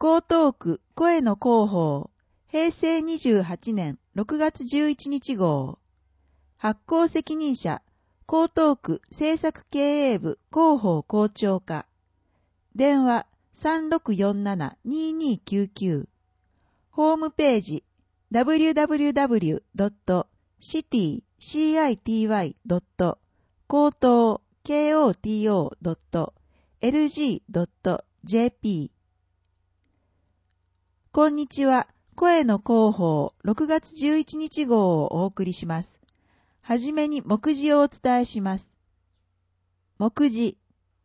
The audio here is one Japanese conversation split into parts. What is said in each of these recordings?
江東区声の広報平成28年6月11日号発行責任者江東区政策経営部広報校長課電話 3647-2299 ホームページ www.city.koto.lg.jp こんにちは。声の広報6月11日号をお送りします。はじめに目次をお伝えします。目次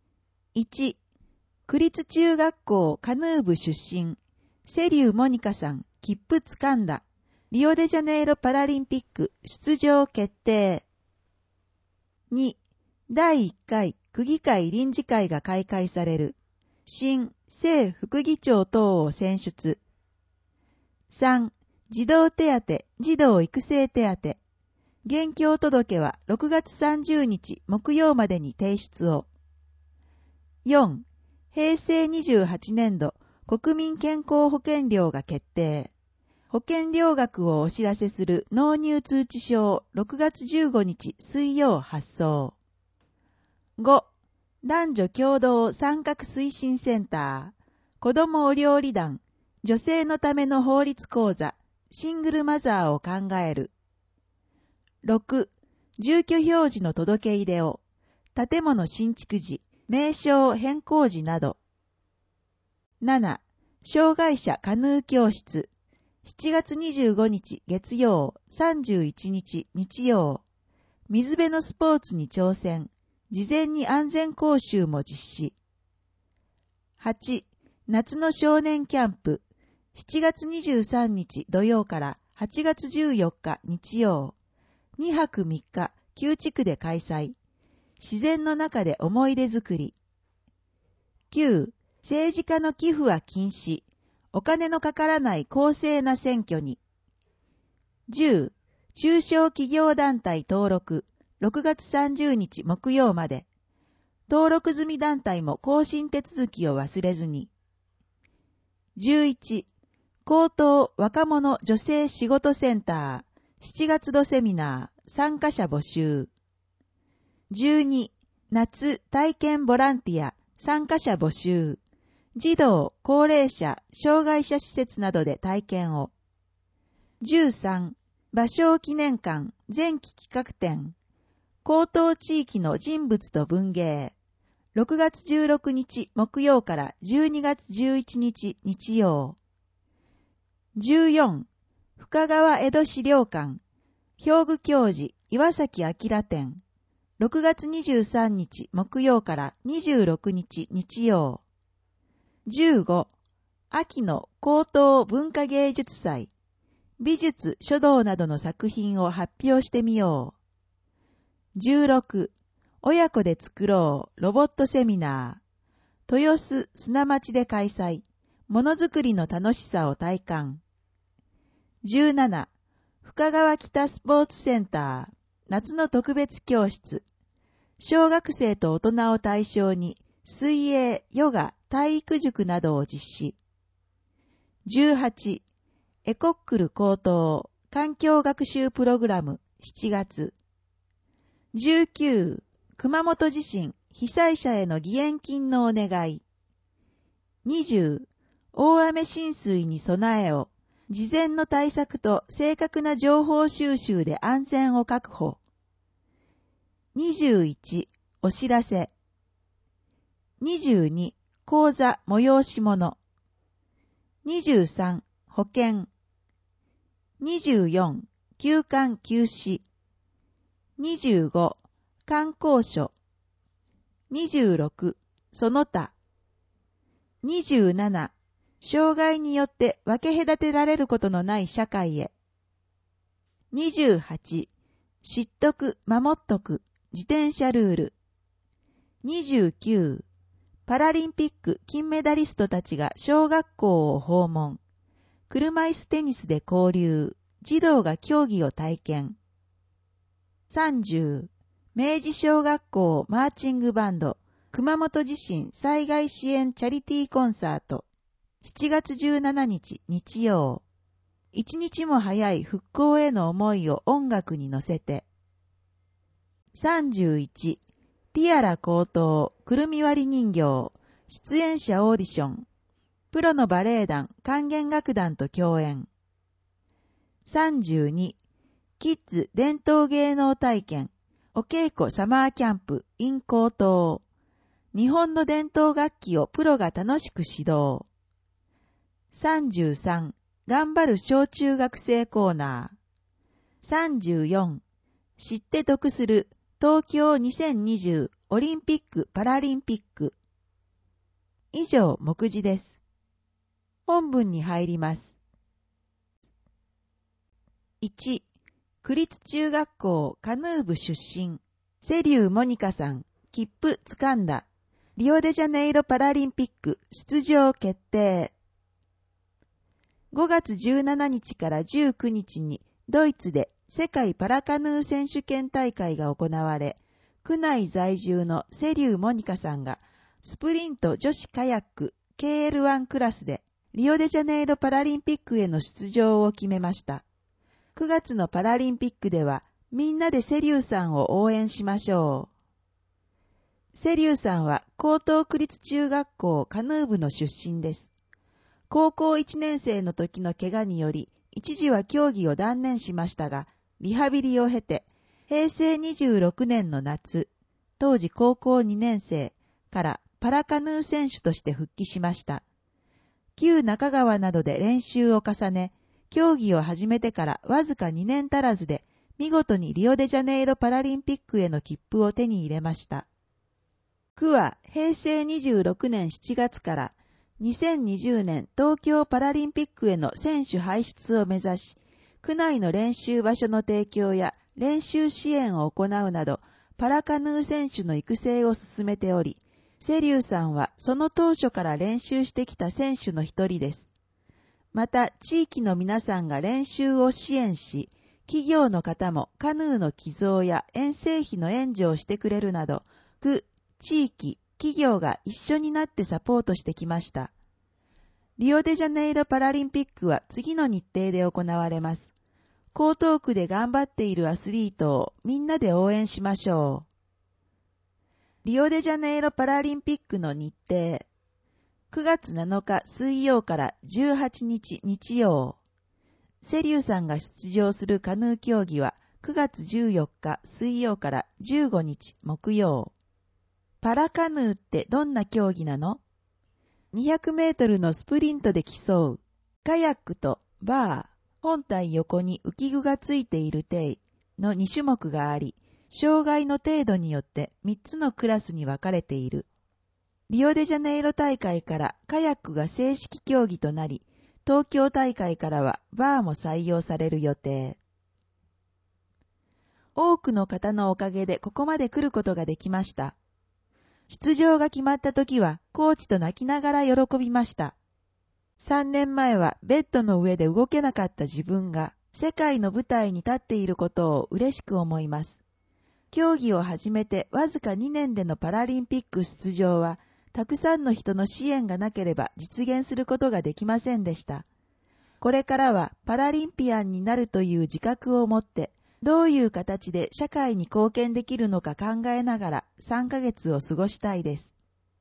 1、区立中学校カヌー部出身、瀬立モニカさん、切符つかんだ。リオデジャネイロパラリンピック出場決定。2、第1回区議会臨時会が開会される。新正副議長等を選出。3、児童手当、児童育成手当。現況届は6月30日木曜までに提出を。4、平成28年度国民健康保険料が決定。保険料額をお知らせする納入通知書を6月15日水曜発送。5、男女共同参画推進センター、子どもお料理団、女性のための法律講座、シングルマザーを考える。6、住居表示の届け入れを、建物新築時、名称変更時など。7、障害者カヌー教室、7月25日月曜、31日日曜、水辺のスポーツに挑戦、事前に安全講習も実施。8、夏の少年キャンプ、7月23日土曜から8月14日日曜、2泊3日、旧地区で開催。自然の中で思い出作り。9、政治家の寄付は禁止。お金のかからない公正な選挙に。10、中小企業団体登録。6月30日木曜まで。登録済み団体も更新手続きを忘れずに。11、高等若者女性仕事センター、7月度セミナー、参加者募集。12、夏体験ボランティア、参加者募集。児童、高齢者、障害者施設などで体験を。13、芭蕉記念館、前期企画展。高等地域の人物と文芸。6月16日木曜から12月11日日曜。14、深川江戸資料館、兵具教授岩崎明展。6月23日木曜から26日日曜。15、秋の高等文化芸術祭、美術書道などの作品を発表してみよう。16、親子で作ろうロボットセミナー、豊洲砂町で開催、ものづくりの楽しさを体感。17、深川北スポーツセンター、夏の特別教室、小学生と大人を対象に水泳、ヨガ、体育塾などを実施。18、エコックル高等環境学習プログラム7月。19、熊本地震被災者への義援金のお願い。20、大雨浸水に備えを、事前の対策と正確な情報収集で安全を確保。21、お知らせ。22、講座催し物。23、保険。24、休館休止。25、観光所。26、その他。27、障害によって分け隔てられることのない社会へ。28、知っとく、守っとく、自転車ルール。29、パラリンピック金メダリストたちが小学校を訪問。車椅子テニスで交流。児童が競技を体験。30、明治小学校マーチングバンド熊本地震災害支援チャリティーコンサート。 7月17日日曜。一日も早い復興への思いを音楽に乗せて。31、ティアラ高等くるみ割り人形出演者オーディション。プロのバレエ団管弦楽団と共演。32、キッズ伝統芸能体験お稽古サマーキャンプ in 高等。日本の伝統楽器をプロが楽しく指導。33、頑張る小中学生コーナー。34、知って得する東京2020オリンピック・パラリンピック。以上、目次です。本文に入ります。1、区立中学校カヌー部出身、瀬立モニカさん、切符つかんだ。リオデジャネイロパラリンピック出場決定。5月17日から19日にドイツで世界パラカヌー選手権大会が行われ、区内在住の瀬立モニカさんがスプリント女子カヤック KL1 クラスでリオデジャネイロパラリンピックへの出場を決めました。9月のパラリンピックではみんなで瀬立さんを応援しましょう。瀬立さんは江東区立中学校カヌー部の出身です。高校1年生の時の怪我により一時は競技を断念しましたが、リハビリを経て平成26年の夏、当時高校2年生からパラカヌー選手として復帰しました。旧中川などで練習を重ね、競技を始めてからわずか2年足らずで見事にリオデジャネイロパラリンピックへの切符を手に入れました。区は平成26年7月から2020年東京パラリンピックへの選手輩出を目指し、区内の練習場所の提供や練習支援を行うなど、パラカヌー選手の育成を進めており、瀬立さんはその当初から練習してきた選手の一人です。また、地域の皆さんが練習を支援し、企業の方もカヌーの寄贈や遠征費の援助をしてくれるなど、区、地域、企業が一緒になってサポートしてきました。リオデジャネイロパラリンピックは次の日程で行われます。江東区で頑張っているアスリートをみんなで応援しましょう。リオデジャネイロパラリンピックの日程。9月7日水曜から18日日曜。瀬立さんが出場するカヌー競技は9月14日水曜から15日木曜。パラカヌーってどんな競技なの？ 200 メートルのスプリントで競う。カヤックとバー、本体横に浮き具がついている体の2種目があり、障害の程度によって3つのクラスに分かれている。リオデジャネイロ大会からカヤックが正式競技となり、東京大会からはバーも採用される予定。多くの方のおかげでここまで来ることができました。出場が決まった時はコーチと泣きながら喜びました。3年前はベッドの上で動けなかった自分が世界の舞台に立っていることを嬉しく思います。競技を始めてわずか2年でのパラリンピック出場はたくさんの人の支援がなければ実現することができませんでした。これからはパラリンピアンになるという自覚を持ってどういう形で社会に貢献できるのか考えながら3ヶ月を過ごしたいです。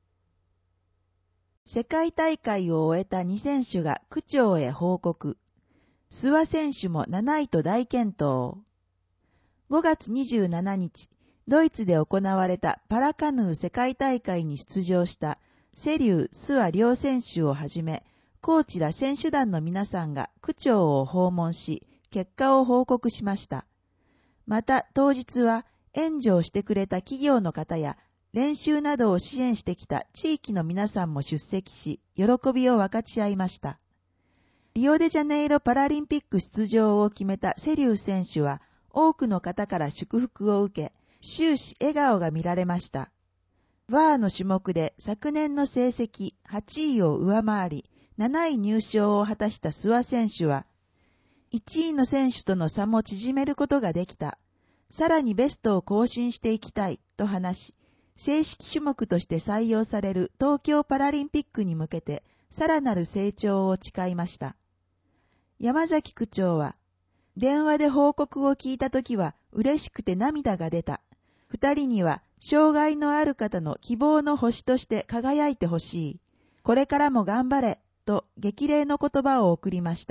世界大会を終えた2選手が区長へ報告。諏訪選手も7位と大健闘。5月27日、ドイツで行われたパラカヌー世界大会に出場した瀬立諏訪両選手をはじめ、コーチら選手団の皆さんが区長を訪問し、結果を報告しました。また当日は援助をしてくれた企業の方や練習などを支援してきた地域の皆さんも出席し、喜びを分かち合いました。リオデジャネイロパラリンピック出場を決めた瀬立選手は多くの方から祝福を受け、終始笑顔が見られました。バーの種目で昨年の成績8位を上回り、7位入賞を果たした諏訪選手は、1位の選手との差も縮めることができた。さらにベストを更新していきたいと話し、正式種目として採用される東京パラリンピックに向けてさらなる成長を誓いました。山崎区長は、電話で報告を聞いたときは嬉しくて涙が出た。二人には障害のある方の希望の星として輝いてほしい。これからも頑張れ、と激励の言葉を送りました。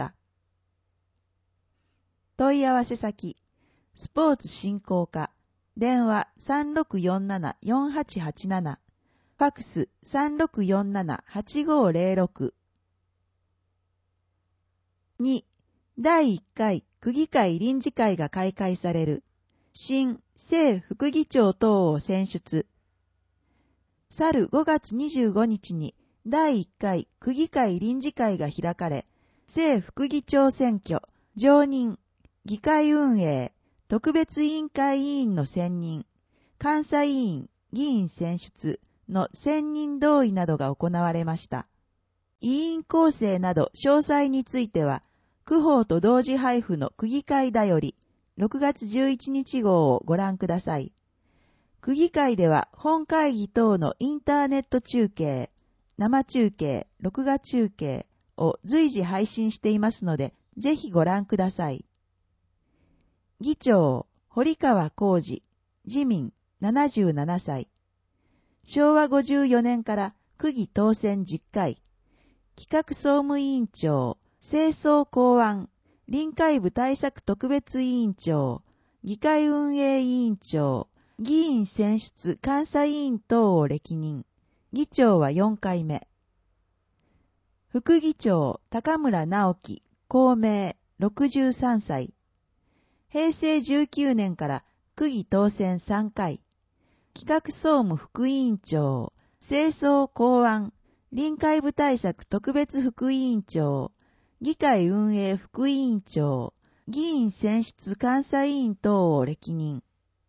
問い合わせ先、スポーツ振興課、電話 3647-4887、ファクス 3647-8506。2、第1回区議会臨時会が開会される。新正副議長等を選出。去る5月25日に第1回区議会臨時会が開かれ、正副議長選挙、常任、議会運営、特別委員会委員の選任、監査委員、議員選出の選任同意などが行われました。委員構成など詳細については、区報と同時配布の区議会だより、6月11日号をご覧ください。区議会では本会議等のインターネット中継、生中継、録画中継を随時配信していますので、ぜひご覧ください。議長、堀川浩二、自民、77歳。昭和54年から区議当選10回。企画総務委員長、清掃公安、臨海部対策特別委員長、議会運営委員長、議員選出監査委員等を歴任。議長は4回目。副議長、高村直樹、公明、63歳。平成19年から区議当選3回。企画総務副委員長、清掃公安、臨海部対策特別副委員長、議会運営副委員長、議員選出監査委員等を歴任。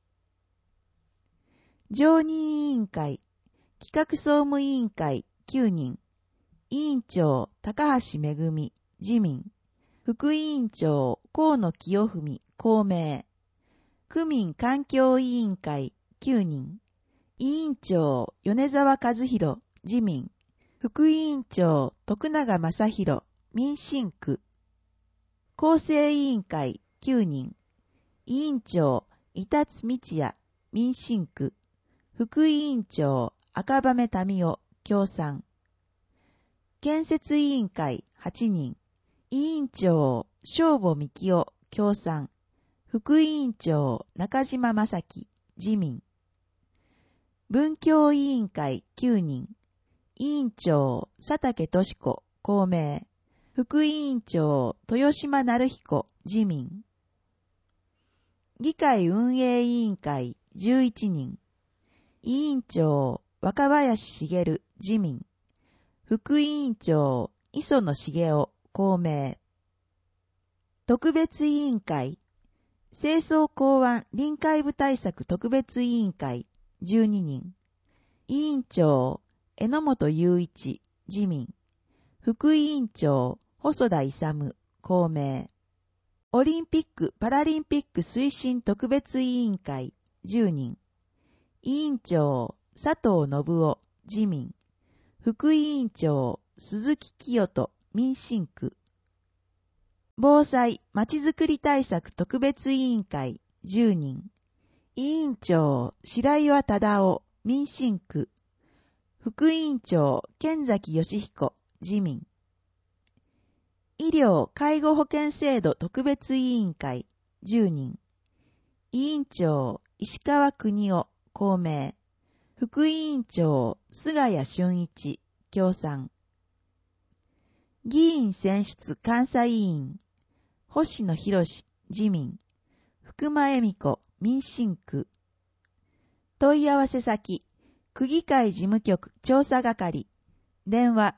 常任委員会、企画総務委員会9人。委員長、高橋めぐみ、自民。副委員長、河野清文、公明。区民環境委員会9人。委員長、米沢和弘、自民。副委員長、徳永正弘、民進区。構成委員会9人。委員長、伊達道也、民進区。副委員長、赤羽民夫、共産。建設委員会8人。委員長、正保幹夫、共産。副委員長、中島正樹、自民。文教委員会9人。委員長、佐竹俊子、公明。副委員長、豊島成彦、自民。議会運営委員会11人。委員長、若林茂、自民。副委員長、磯野茂雄、公明。特別委員会、清掃公安臨海部対策特別委員会12人。委員長、榎本雄一、自民。副委員長、細田勇、公明。オリンピック・パラリンピック推進特別委員会10人。委員長、佐藤信夫、自民。副委員長、鈴木清人、民進区。防災・まちづくり対策特別委員会10人。委員長、白岩忠夫、民進区。副委員長、剣崎義彦、自民。医療・介護保険制度特別委員会10人。委員長、石川邦夫、公明。副委員長、菅谷俊一、共産。議員選出監査委員、星野博士、自民。福間恵美子、民進区。問い合わせ先、区議会事務局調査係。電話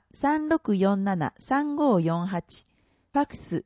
3647-3548。ファクス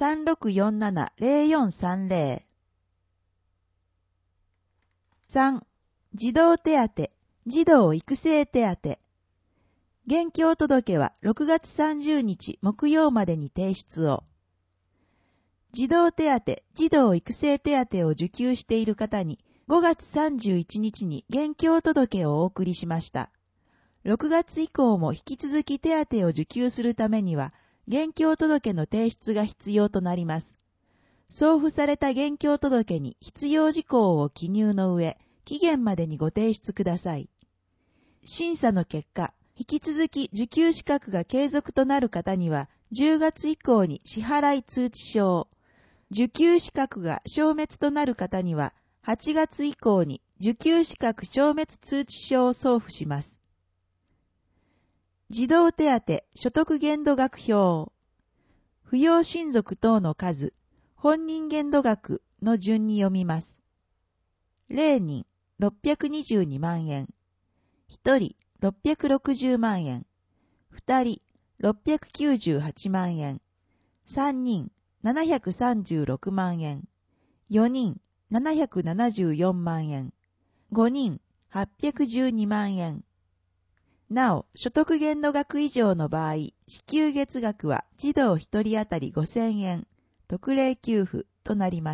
3647-0430。3. 児童手当、児童育成手当。現況届は6月30日木曜までに提出を。児童手当、児童育成手当を受給している方に5月31日に現況届をお送りしました。 6月以降も引き続き手当を受給するためには、現況届の提出が必要となります。送付された現況届に必要事項を記入の上、期限までにご提出ください。審査の結果、引き続き受給資格が継続となる方には、10月以降に支払い通知書を、受給資格が消滅となる方には、8月以降に受給資格消滅通知書を送付します。児童手当所得限度額表。扶養親族等の数、本人限度額の順に読みます。0人622万円、1人660万円、2人698万円、3人736万円、4人774万円、5人812万円。なお、所得限度額以上の場合、支給月額は児童1人当たり5000円、特例給付となります。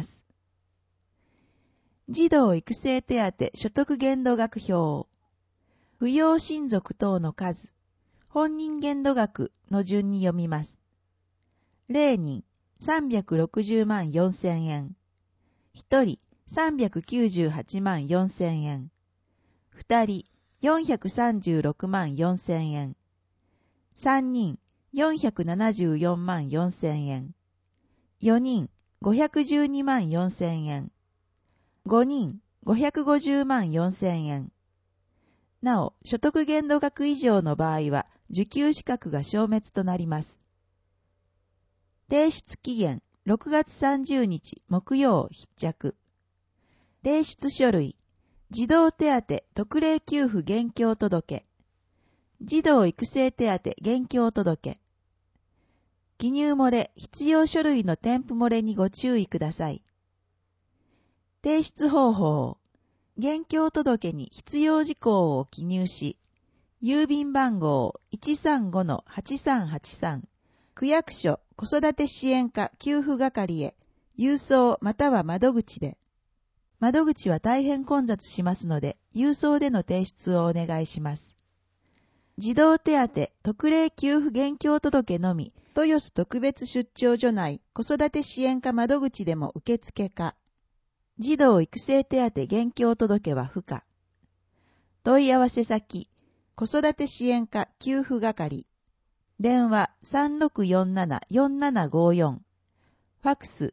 児童育成手当所得限度額表。扶養親族等の数、本人限度額の順に読みます。0人360万4000円、1人398万4000円、2人436万4000円、3人474万4000円、4人512万4000円、5人550万4000円。なお、所得限度額以上の場合は、受給資格が消滅となります。提出期限、6月30日木曜必着。提出書類、児童手当特例給付現況届、児童育成手当現況届。記入漏れ、必要書類の添付漏れにご注意ください。提出方法、現況届に必要事項を記入し、郵便番号 135-8383、区役所子育て支援課給付係へ、郵送または窓口で。窓口は大変混雑しますので、郵送での提出をお願いします。児童手当特例給付現況届のみ、豊洲特別出張所内子育て支援課窓口でも受付可。児童育成手当現況届は不可。問い合わせ先、子育て支援課給付係。電話 3647-4754。ファックス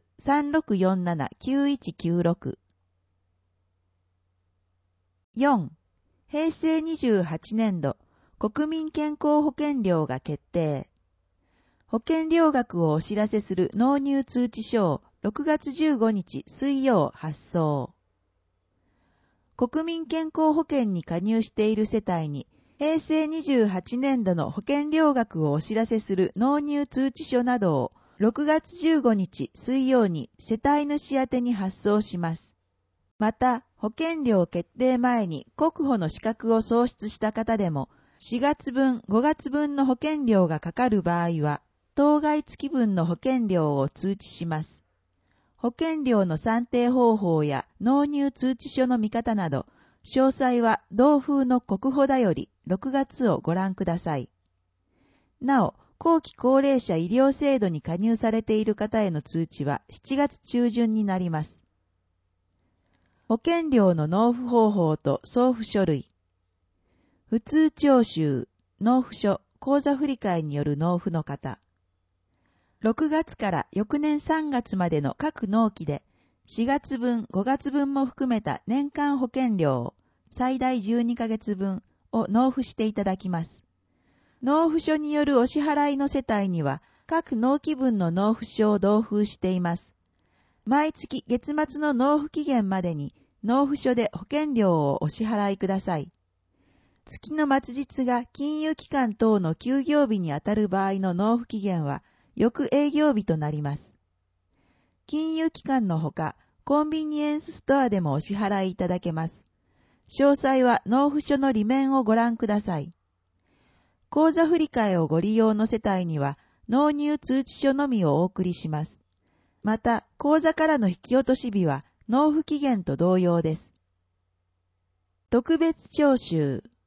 3647-9196。4. 平成28年度国民健康保険料が決定。保険料額をお知らせする納入通知書を6月15日水曜発送。国民健康保険に加入している世帯に平成28年度の保険料額をお知らせする納入通知書などを6月15日水曜に世帯主宛てに発送します。また、保険料決定前に国保の資格を喪失した方でも4月分、5月分の保険料がかかる場合は、当該月分の保険料を通知します。保険料の算定方法や納入通知書の見方など、詳細は同封の国保だより6月をご覧ください。なお、後期高齢者医療制度に加入されている方への通知は7月中旬になります。保険料の納付方法と送付書類。普通徴収、納付書、口座振替による納付の方。6月から翌年3月までの各納期で、4月分、5月分も含めた年間保険料、最大12ヶ月分を納付していただきます。納付書によるお支払いの世帯には、各納期分の納付書を同封しています。毎月月末の納付期限までに、納付書で保険料をお支払いください。月の末日が金融機関等の休業日にあたる場合の納付期限は、翌営業日となります。金融機関のほか、コンビニエンスストアでもお支払いいただけます。詳細は納付書の裏面をご覧ください。口座振替をご利用の世帯には、納入通知書のみをお送りします。また、口座からの引き落とし日は、納付期限と同様です。特別徴収。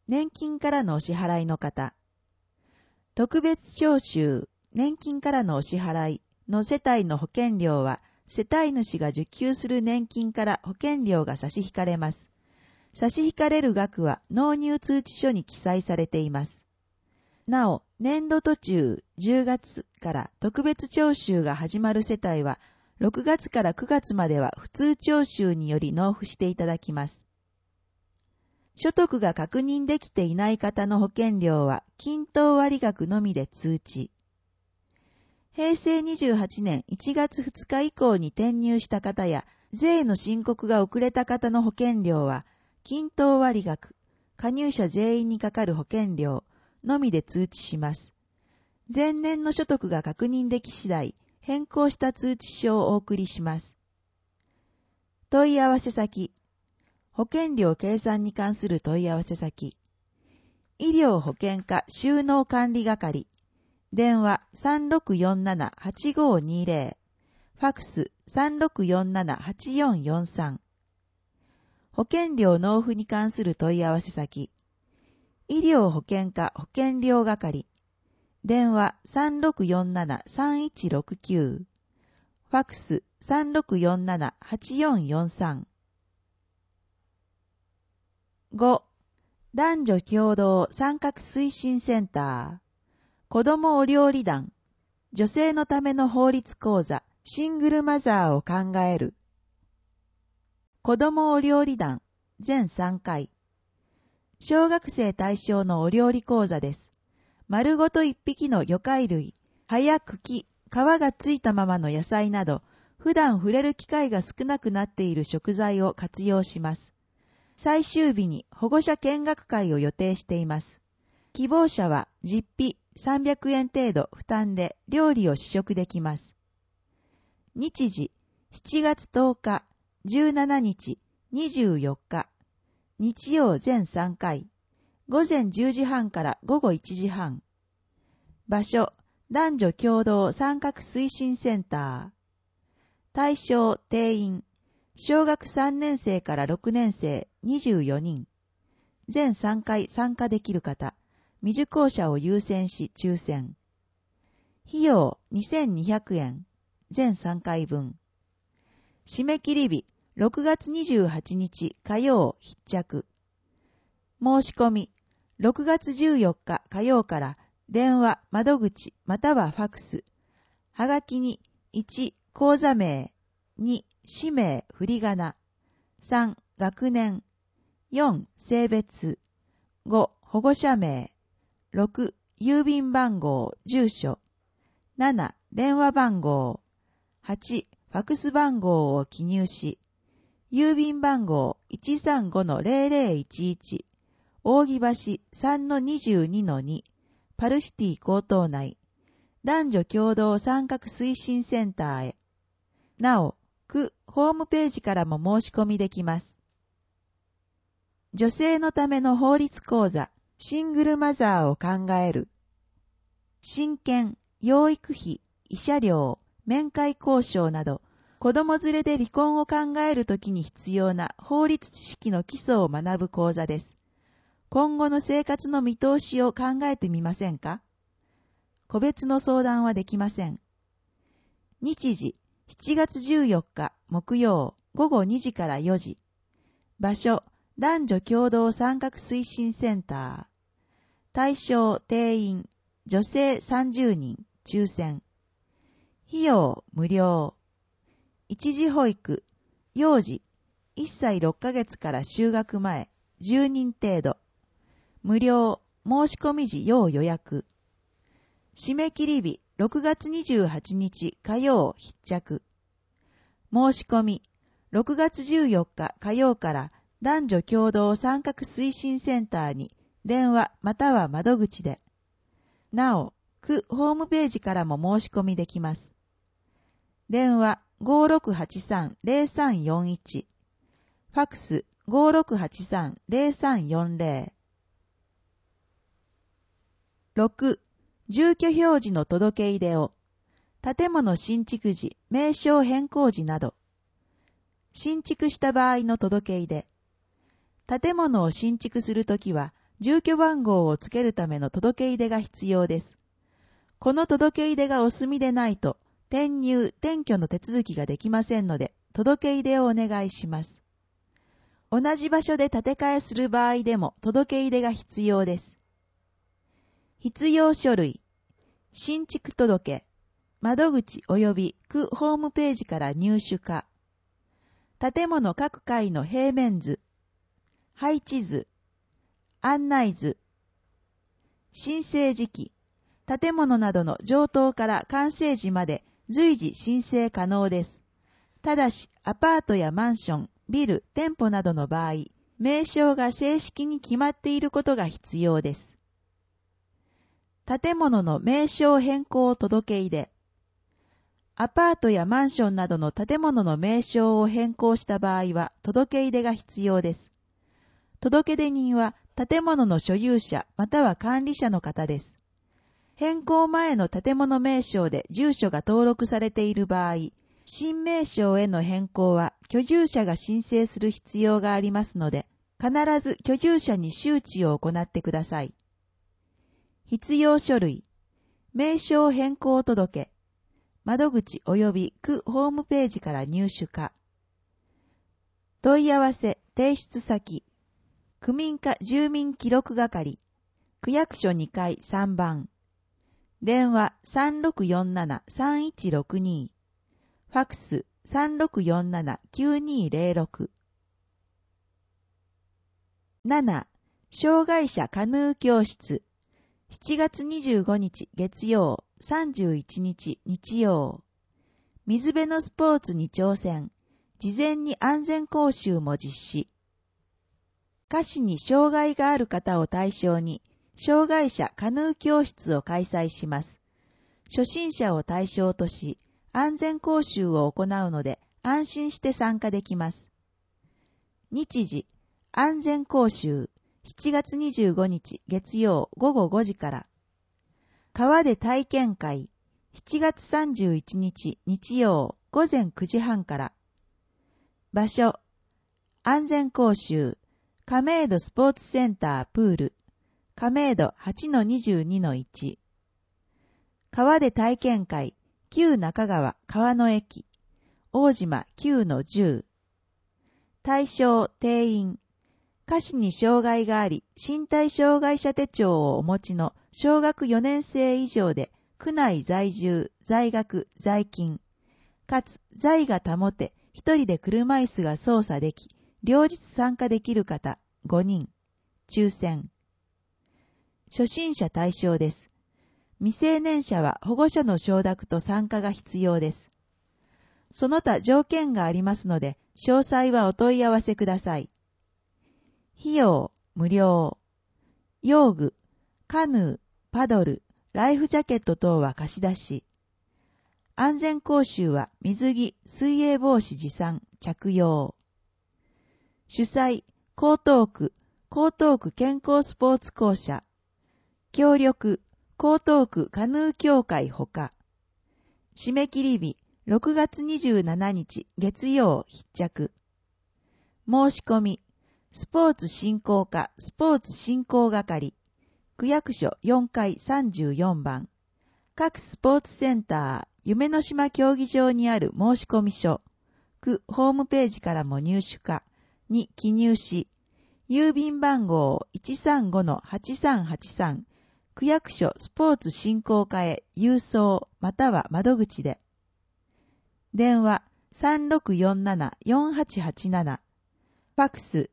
年金からのお支払いの方。特別徴収、年金からのお支払いの世帯の保険料は、世帯主が受給する年金から保険料が差し引かれます。差し引かれる額は納入通知書に記載されています。なお、年度途中10月から特別徴収が始まる世帯は、6月から9月までは普通徴収により納付していただきます。所得が確認できていない方の保険料は均等割額のみで通知。平成28年1月2日以降に転入した方や税の申告が遅れた方の保険料は均等割額、加入者全員にかかる保険料のみで通知します。前年の所得が確認でき次第、変更した通知書をお送りします。問い合わせ先。保険料計算に関する問い合わせ先。医療保険課収納管理係。電話 3647-8520。ファクス 3647-8443。保険料納付に関する問い合わせ先。医療保険課保険料係。電話 3647-3169。ファクス 3647-8443。5. 男女共同参画推進センター。子どもお料理団。女性のための法律講座。シングルマザーを考える。子どもお料理団。全3回。小学生対象のお料理講座です。丸ごと1匹の魚介類、葉や茎、皮がついたままの野菜など、普段触れる機会が少なくなっている食材を活用します。最終日に保護者見学会を予定しています。希望者は実費300円程度負担で料理を試食できます。日時、7月10日、17日、24日。日曜全3回。午前10時半から午後1時半。場所、男女共同参画推進センター。対象、定員。小学3年生から6年生24人。全3回参加できる方。未受講者を優先し抽選。費用2200円。全3回分。締め切り日、6月28日火曜必着。申し込み、6月14日火曜から電話、窓口またはファクス。はがきに1、口座名、2、氏名、振り仮名、3、学年、4、性別、5、保護者名、6、郵便番号、住所、7、電話番号、8、ファクス番号を記入し、郵便番号 135-0011 扇橋 3-22-2 パルシティ高等内男女共同参画推進センターへ。なお、区ホームページからも申し込みできます。女性のための法律講座シングルマザーを考える。親権、養育費、慰謝料、面会交渉など子供連れで離婚を考えるときに必要な法律知識の基礎を学ぶ講座です。今後の生活の見通しを考えてみませんか？個別の相談はできません。日時、7月14日木曜午後2時から4時。場所、男女共同参画推進センター。対象、定員、女性30人、抽選。費用、無料。一時保育、幼児、1歳6ヶ月から就学前、10人程度。無料、申し込み時要予約。締め切り日、6月28日火曜必着。申し込み、6月14日火曜から男女共同参画推進センターに電話または窓口で。なお、区ホームページからも申し込みできます。電話、5683-0341。ファクス 5683-0340。6. 住居表示の届け入れを。建物新築時、名称変更時など。新築した場合の届け入れ。建物を新築するときは、 住居番号をつけるための届け入れが必要です。この届け入れがお済みでないと、転入・転居の手続きができませんので、届け入れをお願いします。同じ場所で建て替えする場合でも届け入れが必要です。必要書類、新築届、窓口及び区ホームページから入手か、建物各階の平面図、配置図、案内図、申請時期、建物などの上棟から完成時まで随時申請可能です。ただし、アパートやマンション、ビル、店舗などの場合、名称が正式に決まっていることが必要です。建物の名称変更届け入れ。アパートやマンションなどの建物の名称を変更した場合は、届け入れが必要です。届出人は建物の所有者または管理者の方です。変更前の建物名称で住所が登録されている場合、新名称への変更は居住者が申請する必要がありますので、必ず居住者に周知を行ってください。必要書類、名称変更届、窓口及び区ホームページから入手か、問い合わせ提出先、区民課住民記録係、区役所2階3番、電話 3647-3162、ファックス 3647-9206。7. 障害者カヌー教室。7月25日月曜、31日日曜。水辺のスポーツに挑戦。事前に安全講習も実施。下肢に障害がある方を対象に、障害者カヌー教室を開催します。初心者を対象とし、安全講習を行うので安心して参加できます。日時、安全講習、7月25日月曜午後5時から。川で体験会、7月31日日曜午前9時半から。場所、安全講習、亀戸スポーツセンタープール、亀戸 8-22-1。川で体験会、旧中川川の駅、大島 9-10。対象定員、下肢に障害があり、身体障害者手帳をお持ちの小学4年生以上で、区内在住、在学、在勤、かつ在が保て、一人で車椅子が操作でき、両日参加できる方5人、抽選。初心者対象です。未成年者は保護者の承諾と参加が必要です。その他条件がありますので、詳細はお問い合わせください。費用、無料。用具、カヌー、パドル、ライフジャケット等は貸し出し。安全講習は水着、水泳帽子持参、着用。主催、江東区健康スポーツ公社。協力、江東区カヌー協会ほか。締め切り日、6月27日月曜必着。申し込み、スポーツ振興課スポーツ振興係。区役所4階34番。各スポーツセンター、夢の島競技場にある申込書。区ホームページからも入手かに記入し、郵便番号 135-8383、区役所スポーツ振興課へ郵送または窓口で。電話 3647-4887、ファックス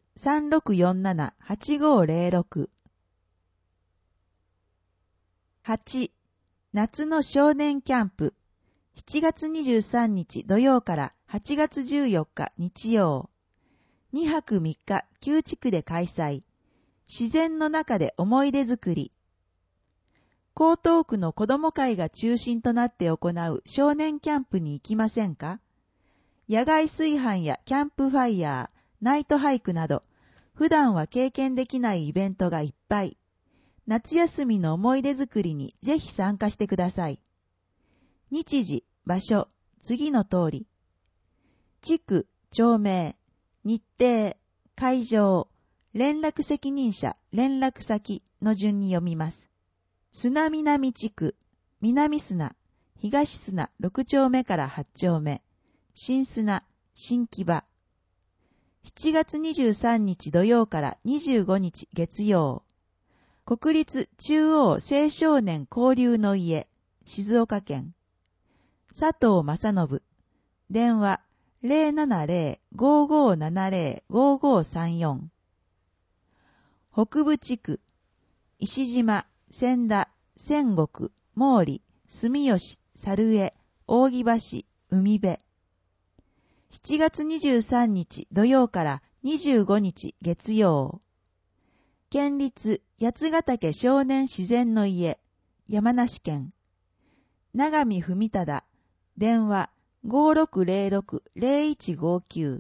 3647-8506。8. 夏の少年キャンプ。7月23日土曜から8月14日日曜。2泊3日旧地区で開催。自然の中で思い出作り。江東区の子ども会が中心となって行う少年キャンプに行きませんか？野外炊飯やキャンプファイヤー、ナイトハイクなど、普段は経験できないイベントがいっぱい。夏休みの思い出作りにぜひ参加してください。日時、場所、次の通り。地区、町名、日程、会場、 連絡責任者、連絡先の順に読みます。砂南地区、南砂、東砂6丁目から8丁目、新砂、新木場。7月23日土曜から25日月曜。国立中央青少年交流の家、静岡県。佐藤正信。電話 070-5570-5534。北部地区、石島、千田、仙石、毛利、住吉、猿江、扇橋、海辺。7月23日土曜から25日月曜。県立八ヶ岳少年自然の家、山梨県。長見文忠、電話 5606-0159。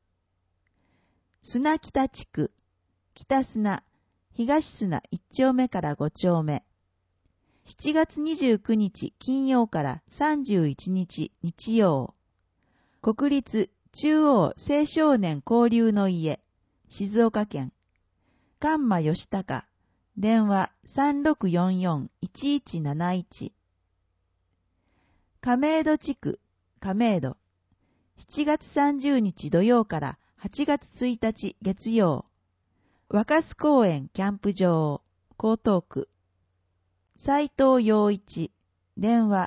砂北地区、北砂、東砂1丁目から5丁目。7月29日金曜から31日日曜。国立中央青少年交流の家、静岡県。菅間義孝、電話 3644-1171。亀戸地区、亀戸。7月30日土曜から8月1日月曜。若洲公園キャンプ場、江東区。斉藤洋一、電話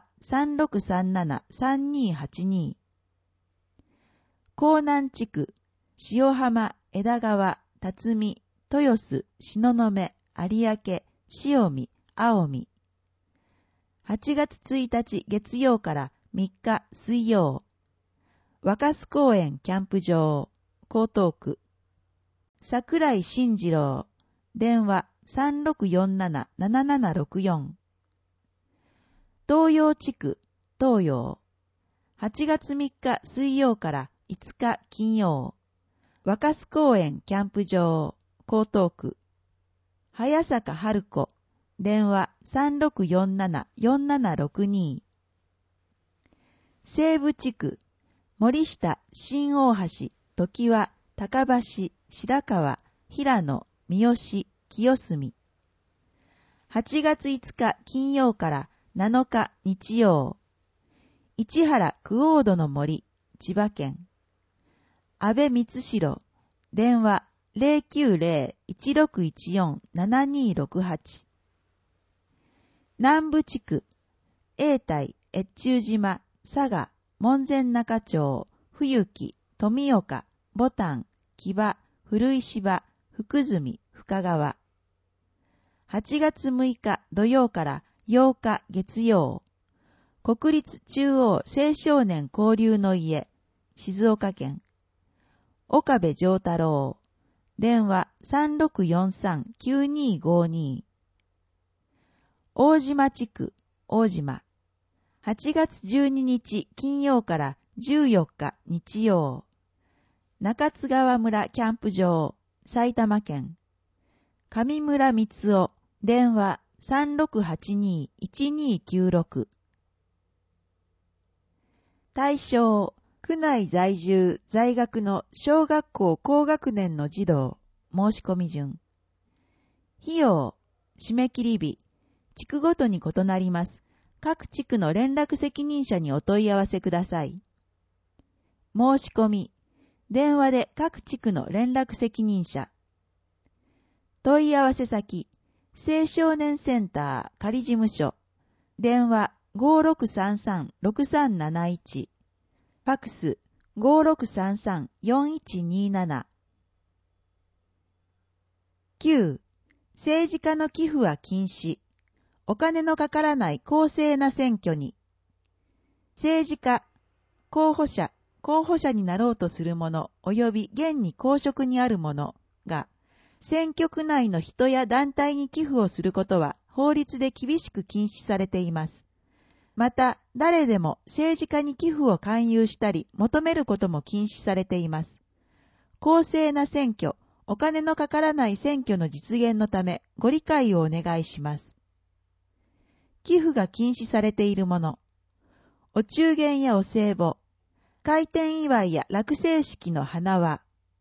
3637-3282。江南地区、塩浜、枝川、辰巳、豊洲、東雲、有明、塩見、青見。8月1日月曜から3日水曜。若洲公園キャンプ場、江東区。桜井慎次郎、電話 3647-7764。東洋地区、東洋。8月3日水曜から5日金曜。若洲公園キャンプ場、江東区。早坂春子、電話 3647-4762。西部地区、森下、新大橋、常盤、高橋、白川、平野、三好、清澄。8月5日金曜から7日日曜。市原クオードの森、千葉県。安倍光代、電話 090-1614-7268。南部地区、永代、越中島、佐賀、門前仲町、冬木、富岡、牡丹、木場、古石場、福住、深川。8月6日土曜から8日月曜。国立中央青少年交流の家、静岡県。岡部丈太郎、電話 3643-9252。大島地区、大島。8月12日金曜から14日日曜。中津川村キャンプ場、埼玉県。上村光夫、電話 3682-1296。対象、区内在住、在学の小学校高学年の児童、申し込み順。費用、締め切り日、地区ごとに異なります。各地区の連絡責任者にお問い合わせください。申し込み、電話で各地区の連絡責任者。問い合わせ先、青少年センター仮事務所。電話 5633-6371。ファックス 5633-4127。9. 政治家の寄付は禁止。お金のかからない公正な選挙に。政治家、候補者になろうとする者及び現に公職にある者が、選挙区内の人や団体に寄付をすることは法律で厳しく禁止されています。また、誰でも政治家に寄付を勧誘したり求めることも禁止されています。公正な選挙、お金のかからない選挙の実現のためご理解をお願いします。寄付が禁止されているもの。お中元やお歳暮、開店祝いや落成式の花輪、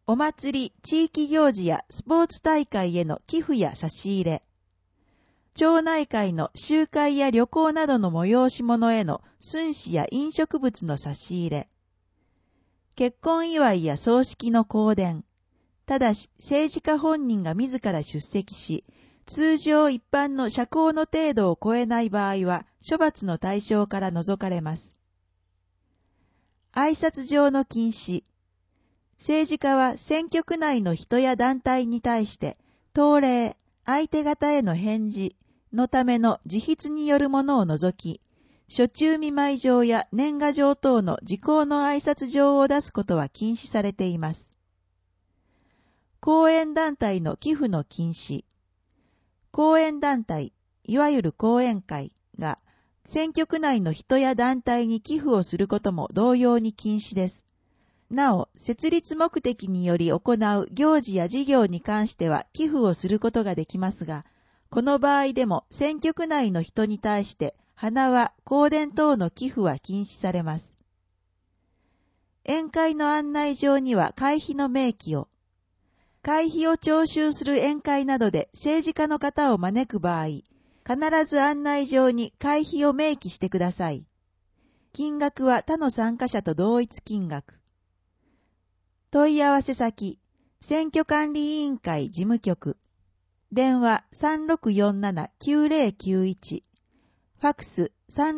お祭り、地域行事やスポーツ大会への寄付や差し入れ、町内会の集会や旅行などの催し物への寸志や飲食物の差し入れ、結婚祝いや葬式の香典、ただし政治家本人が自ら出席し、通常一般の社交の程度を超えない場合は処罰の対象から除かれます。挨拶上の禁止。政治家は選挙区内の人や団体に対して、当礼、相手方への返事のための自筆によるものを除き、暑中見舞い状や年賀状等の時効の挨拶状を出すことは禁止されています。後援団体の寄付の禁止。後援団体、いわゆる後援会が、選挙区内の人や団体に寄付をすることも同様に禁止です。なお、設立目的により行う行事や事業に関しては寄付をすることができますが、この場合でも選挙区内の人に対して花輪、香典等の寄付は禁止されます。宴会の案内状には会費の明記を。会費を徴収する宴会などで政治家の方を招く場合、必ず案内状に会費を明記してください。金額は他の参加者と同一金額。問い合わせ先、選挙管理委員会事務局。電話 3647-9091。ファクス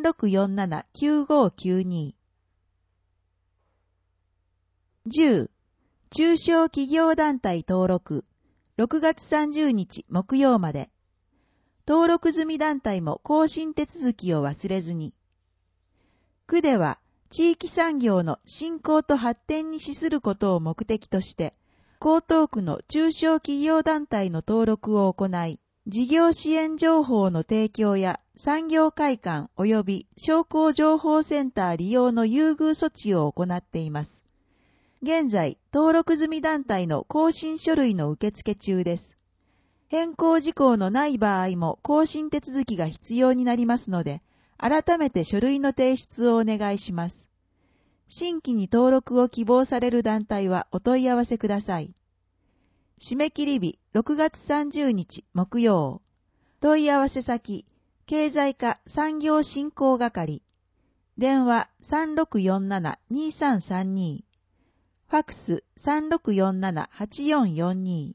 3647-9592。10. 中小企業団体登録。6月30日木曜まで。登録済み団体も更新手続きを忘れずに。区では、地域産業の振興と発展に資することを目的として、江東区の中小企業団体の登録を行い、事業支援情報の提供や産業会館及び商工情報センター利用の優遇措置を行っています。現在、登録済み団体の更新書類の受付中です。変更事項のない場合も更新手続きが必要になりますので、改めて書類の提出をお願いします。新規に登録を希望される団体はお問い合わせください。締め切り日6月30日木曜。問い合わせ先、経済課産業振興係。電話 3647-2332。ファクス 3647-8442。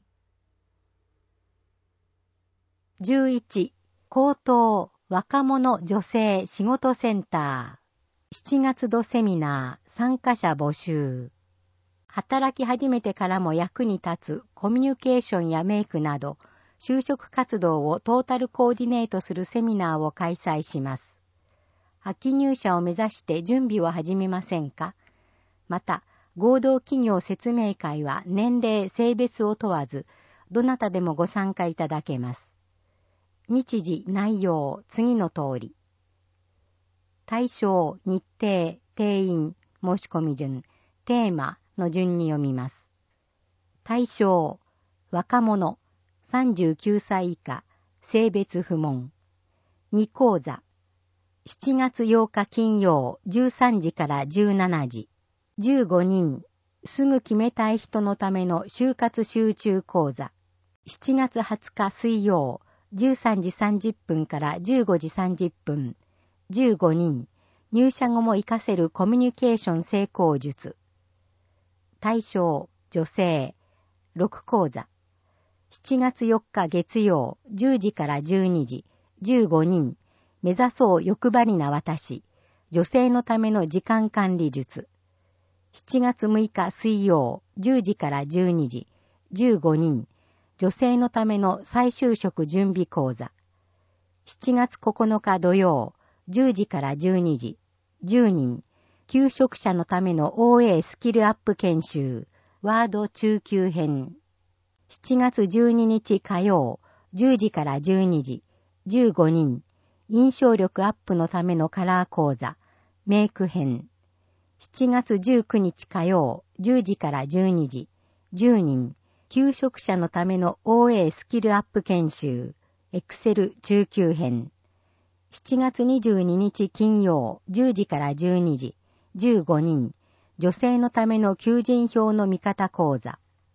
11. 高等若者女性仕事センター。7月度セミナー参加者募集。働き始めてからも役に立つコミュニケーションやメイクなど、就職活動をトータルコーディネートするセミナーを開催します。秋入社を目指して準備を始めませんか？また、合同企業説明会は年齢、性別を問わず、どなたでもご参加いただけます。日時、内容、次の通り。対象、日程、定員、申し込み順、テーマの順に読みます。対象、若者、39歳以下、性別不問。2講座。7月8日金曜、13時から17時。15人、すぐ決めたい人のための就活集中講座。7月20日水曜、13時30分から15時30分。15人、入社後も活かせるコミュニケーション成功術。対象、女性。6講座。7月4日月曜、10時から12時。15人、目指そう欲張りな私。女性のための時間管理術。7月6日水曜、10時から12時。15人、女性のための再就職準備講座。7月9日土曜、10時から12時。10人、求職者のための OA スキルアップ研修、ワード中級編。7月12日火曜、10時から12時。15人、印象力アップのためのカラー講座、メイク編。7月19日火曜、10時から12時。10人、求職者のための OA スキルアップ研修、エクセル中級編。7月22日金曜、10時から12時。15人、女性のための求人票の見方講座、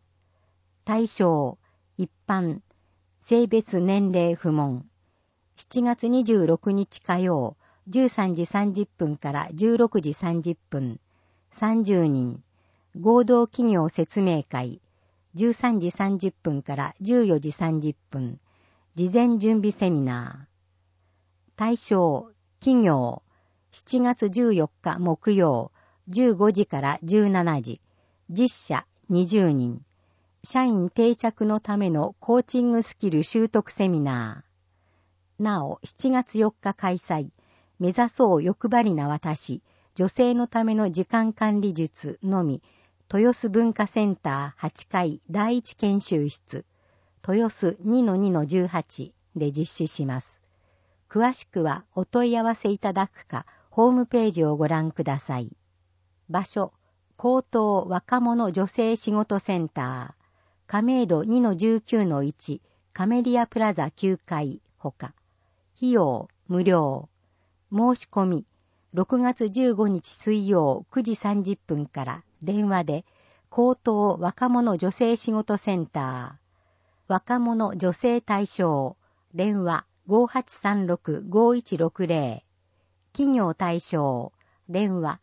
対象、一般、性別年齢不問。7月26日火曜、13時30分から16時30分、30人。合同企業説明会、13時30分から14時30分、事前準備セミナー。対象、企業、7月14日木曜、15時から17時、実社20人。社員定着のためのコーチングスキル習得セミナー。なお、7月4日開催、目指そう欲張りな私、女性のための時間管理術のみ、豊洲文化センター8階第一研修室、豊洲 2-2-18 で実施します。詳しくはお問い合わせいただくか、ホームページをご覧ください。場所、高等若者女性仕事センター、亀戸 2-19-1 カメリアプラザ9階ほか。費用、無料。申し込み、6月15日水曜9時30分から電話で、高等若者女性仕事センター、若者女性対象、電話 5836-5160、企業対象、電話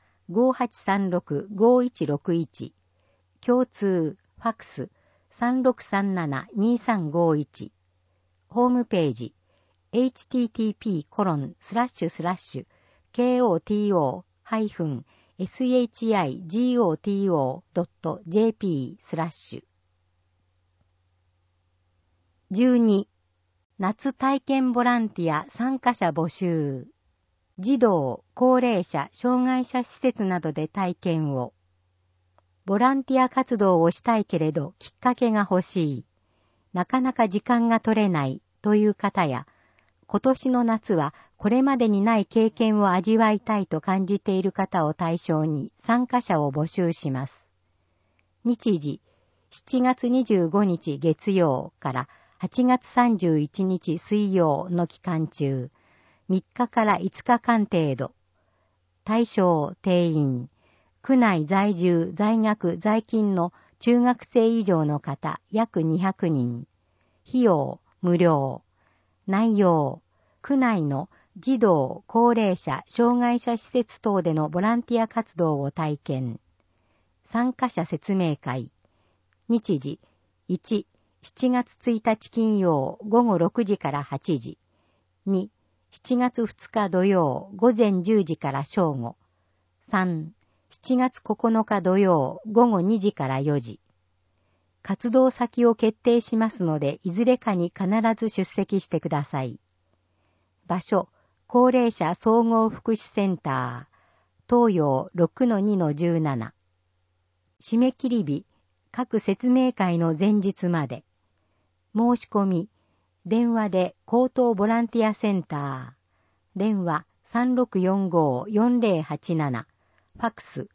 5836-5161、共通、ファクス、3637-2351、ホームページ、http://koto-shigoto.jp/ 12. 夏体験ボランティア参加者募集。児童、高齢者、障害者施設などで体験を。ボランティア活動をしたいけれどきっかけが欲しい。なかなか時間が取れないという方や、今年の夏はこれまでにない経験を味わいたいと感じている方を対象に参加者を募集します。日時、7月25日月曜から8月31日水曜の期間中、3日から5日間程度。対象定員、区内在住、在学、在勤の中学生以上の方約200人。費用、無料。内容、区内の児童、高齢者、障害者施設等でのボランティア活動を体験。参加者説明会。日時、1、7月1日金曜午後6時から8時。2、7月2日土曜午前10時から正午。3、7月9日土曜午後2時から4時。活動先を決定しますので、いずれかに必ず出席してください。場所、高齢者総合福祉センター、東洋 6-2-17。締め切り日、各説明会の前日まで。申し込み、電話で高等ボランティアセンター、電話 3645-4087、ファクス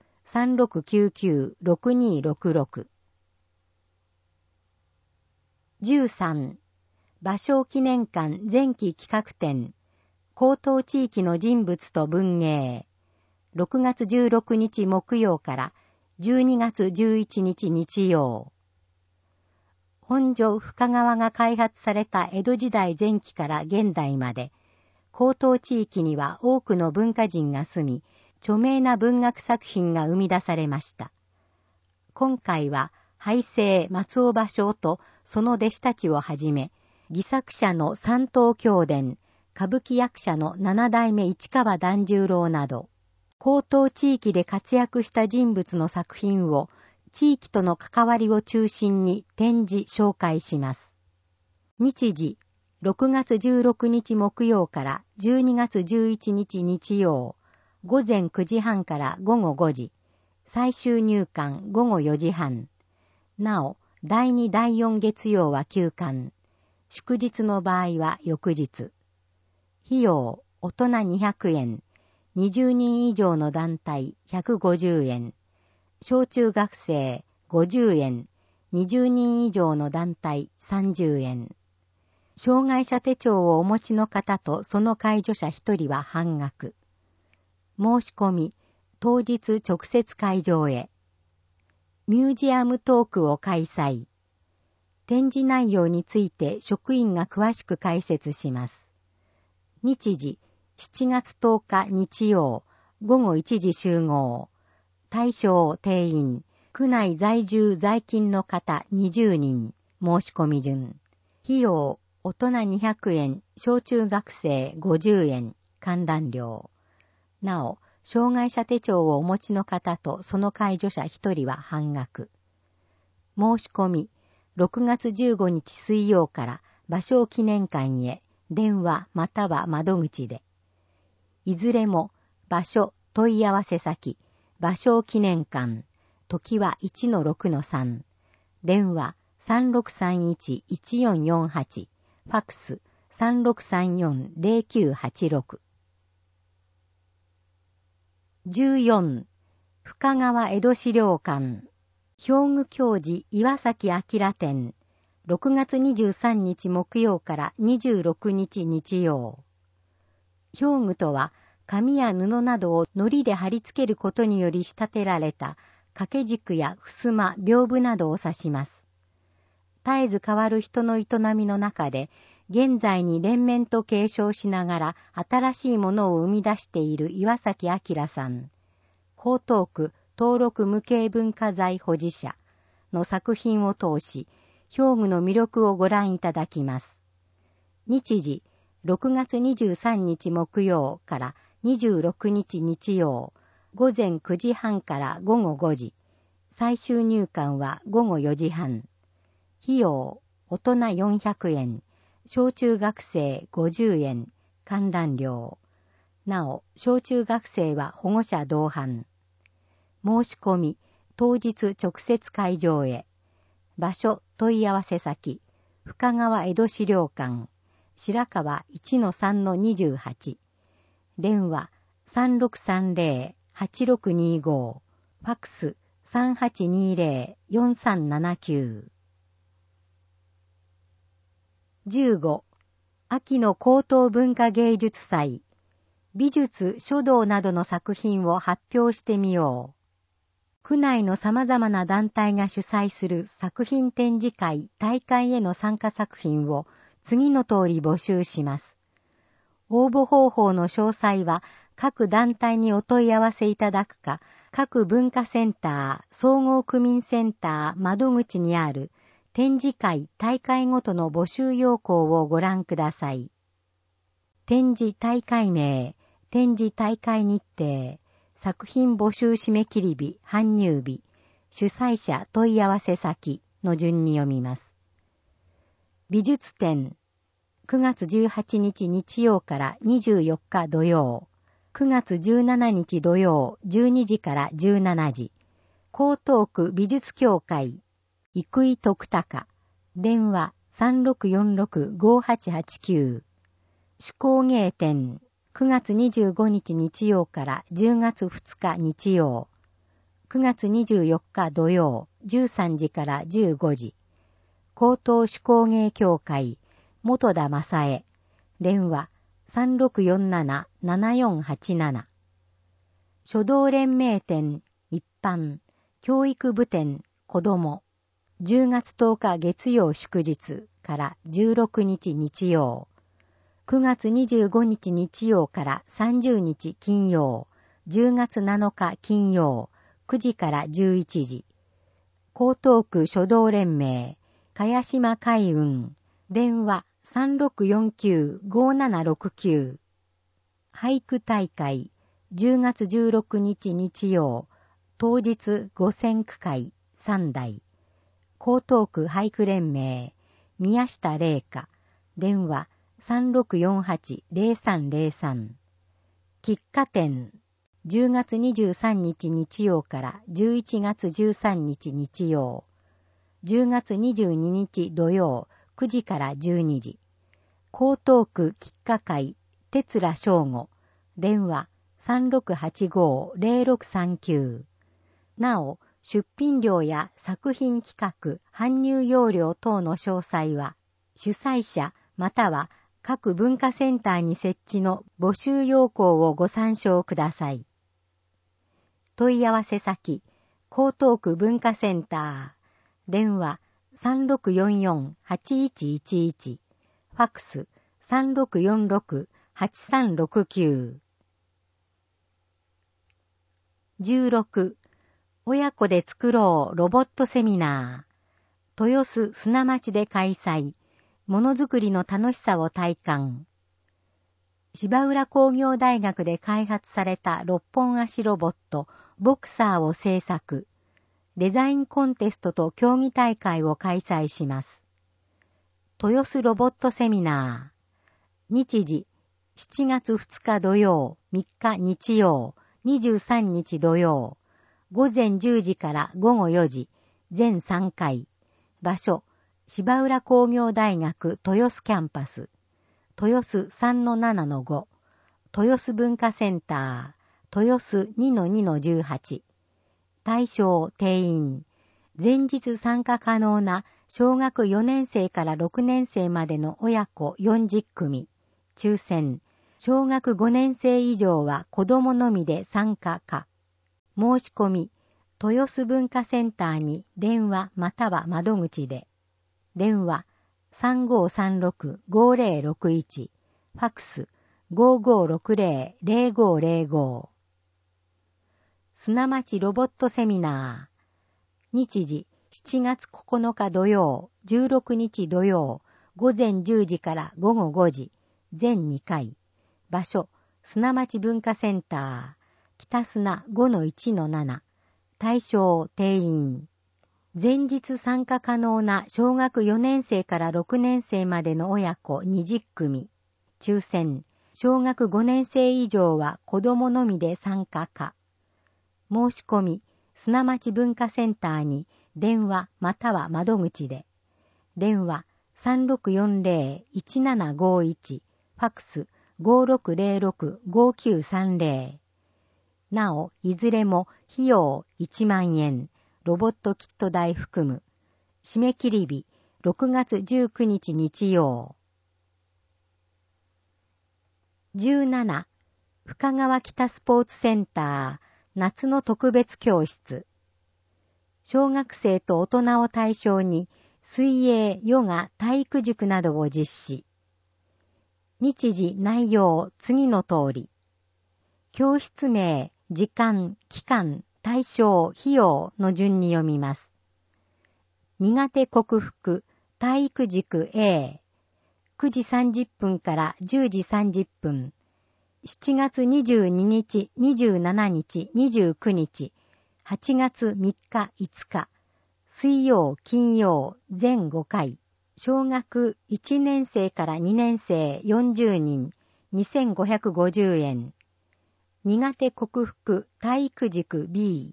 3699-6266。13. 芭蕉記念館前期企画展、高等地域の人物と文芸、6月16日木曜から12月11日日曜。本所深川が開発された江戸時代前期から現代まで、高等地域には多くの文化人が住み、著名な文学作品が生み出されました。今回は、俳声松尾芭蕉とその弟子たちをはじめ、戯作者の三東京伝、歌舞伎役者の七代目市川團十郎など、高等地域で活躍した人物の作品を、地域との関わりを中心に展示紹介します。日時、6月16日木曜から12月11日日曜、午前9時半から午後5時、最終入館午後4時半。なお、第2第4月曜は休館。祝日の場合は翌日。費用、大人200円。20人以上の団体150円。小中学生50円。20人以上の団体30円。障害者手帳をお持ちの方とその介助者1人は半額。申し込み、当日直接会場へ。ミュージアムトークを開催。 展示内容について職員が詳しく解説します。日時、7月10日日曜、午後1時集合。対象定員、区内在住在勤の方20人、申し込み順。費用、大人200円、小中学生50円、観覧料。なお、障害者手帳をお持ちの方とその介助者1人は半額。申し込み、6月15日水曜から芭蕉記念館へ電話または窓口で。いずれも場所問い合わせ先、芭蕉記念館、時は 1-6-3、電話 3631-1448、ファックス 3634-0986。14. 深川江戸資料館表具教授岩崎明展6月23日木曜から26日日曜。表具とは紙や布などを糊で貼り付けることにより仕立てられた掛け軸や襖、屏風などを指します。絶えず変わる人の営みの中で、現在に連綿と継承しながら新しいものを生み出している岩崎明さん、江東区登録無形文化財保持者の作品を通し、表具の魅力をご覧いただきます。日時、6月23日木曜から26日日曜、午前9時半から午後5時、最終入館は午後4時半。費用、大人400円、小中学生50円、観覧料。なお、小中学生は保護者同伴。申し込み、当日直接会場へ。場所、問い合わせ先、深川江戸資料館、白川 1-3-28。電話、3630-8625。ファックス、3820-4379。15. 秋の高等文化芸術祭。美術、書道などの作品を発表してみよう。区内の様々な団体が主催する作品展示会、大会への参加作品を次の通り募集します。応募方法の詳細は各団体にお問い合わせいただくか、各文化センター、総合区民センター窓口にある展示会、大会ごとの募集要項をご覧ください。展示大会名、展示大会日程、作品募集締め切り日、搬入日、主催者問い合わせ先の順に読みます。美術展、9月18日日曜から24日土曜、9月17日土曜12時から17時、江東区美術協会、生井徳隆、電話 3646-5889。手工芸展、9月25日日曜から10月2日日曜、9月24日土曜13時から15時、江東手工芸協会、本田正恵、電話 3647-7487。書道連盟展、一般、教育部展、子ども、10月10日月曜祝日から16日日曜、9月25日日曜から30日金曜、10月7日金曜、9時から11時。江東区書道連盟、茅島海運、電話 3649-5769。俳句大会、10月16日日曜、当日5000句会3台。江東区俳句連盟、宮下玲香、電話3648-0303。喫茶店、10月23日日曜から11月13日日曜、10月22日土曜9時から12時。江東区喫茶会、哲良正吾、電話3685-0639。なお、出品料や作品企画、搬入要領等の詳細は、主催者または各文化センターに設置の募集要項をご参照ください。問い合わせ先、江東区文化センター、電話 3644-8111、ファクス3646-8369。16、親子で作ろうロボットセミナー。豊洲砂町で開催。ものづくりの楽しさを体感。芝浦工業大学で開発された6本足ロボット、ボクサーを製作。デザインコンテストと競技大会を開催します。豊洲ロボットセミナー。日時、7月2日土曜、3日日曜、23日土曜。午前10時から午後4時、全3回。場所、芝浦工業大学豊洲キャンパス。豊洲 3-7-5。豊洲文化センター。豊洲 2-2-18。対象定員。前日参加可能な小学4年生から6年生までの親子40組。抽選。小学5年生以上は子供のみで参加可。申し込み。豊洲文化センターに電話または窓口で。電話 3536-5061。ファクス 5560-0505。砂町ロボットセミナー。日時7月9日土曜、16日土曜、午前10時から午後5時、全2回。場所、砂町文化センター。北砂 5-1-7。対象定員。前日参加可能な小学4年生から6年生までの親子20組。抽選。小学5年生以上は子供のみで参加可。申し込み。砂町文化センターに電話または窓口で。電話 3640-1751。ファクス 5606-5930。なお、いずれも費用1万円。ロボットキット代含む。締め切り日、6月19日日曜。17、深川北スポーツセンター、夏の特別教室。小学生と大人を対象に、水泳、ヨガ、体育塾などを実施。日時、内容、次の通り。教室名、時間、期間、対象、費用の順に読みます。苦手克服、体育塾 A。9時30分から10時30分。7月22日、27日、29日。8月3日、5日。水曜、金曜、全5回。小学1年生から2年生40人。2550円。苦手克服体育塾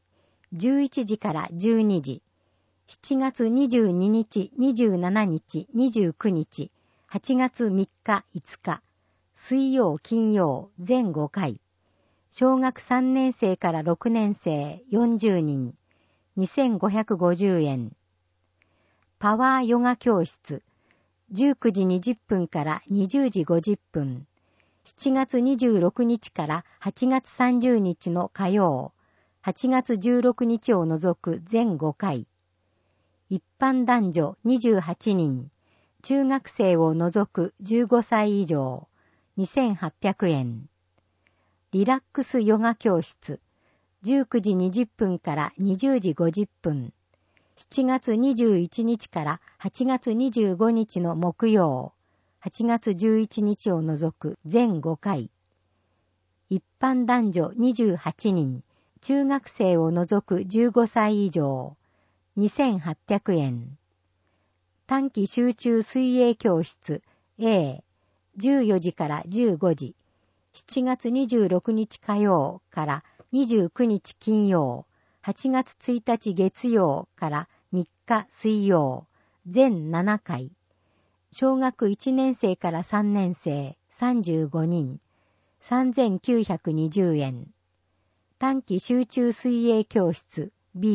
B。11時から12時。7月22日、27日、29日。8月3日、5日。水曜、金曜、全5回。小学3年生から6年生40人。2550円。パワーヨガ教室。19時20分から20時50分。7月26日から8月30日の火曜。8月16日を除く全5回。一般男女28人。中学生を除く15歳以上。2800円。リラックスヨガ教室。19時20分から20時50分。7月21日から8月25日の木曜。8月11日を除く全5回。一般男女28人。中学生を除く15歳以上。2800円。短期集中水泳教室 A。14時から15時。7月26日火曜から29日金曜。8月1日月曜から3日水曜。全7回。小学1年生から3年生35人。3920円。短期集中水泳教室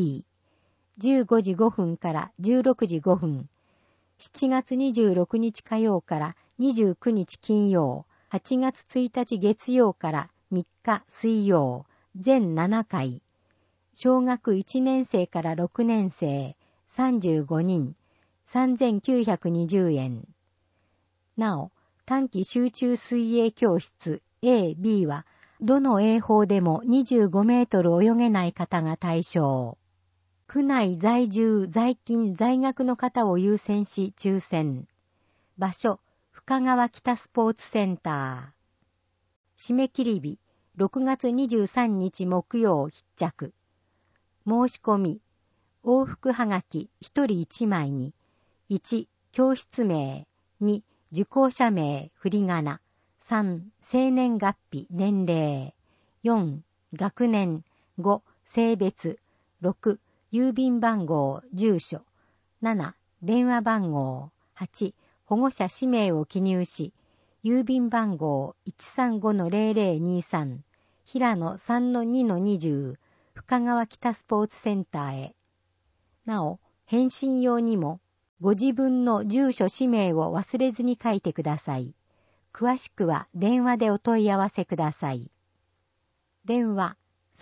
B。15時5分から16時5分。7月26日火曜から29日金曜。8月1日月曜から3日水曜。全7回。小学1年生から6年生35人。 3920円。なお、短期集中水泳教室 A、B は、どの泳法でも25メートル泳げない方が対象。区内在住、在勤、在学の方を優先し抽選。場所、深川北スポーツセンター。締め切り日、6月23日木曜必着。申し込み、往復はがき1人1枚に、1、教室名、2、受講者名、振り仮名、3、生年月日、年齢、4、学年、5、性別、6、郵便番号、住所、7、電話番号、8、保護者氏名を記入し、郵便番号 135-0023、平野 3-2-20、深川北スポーツセンターへ。なお、返信用にも、ご自分の住所氏名を忘れずに書いてください。詳しくは電話でお問い合わせください。電話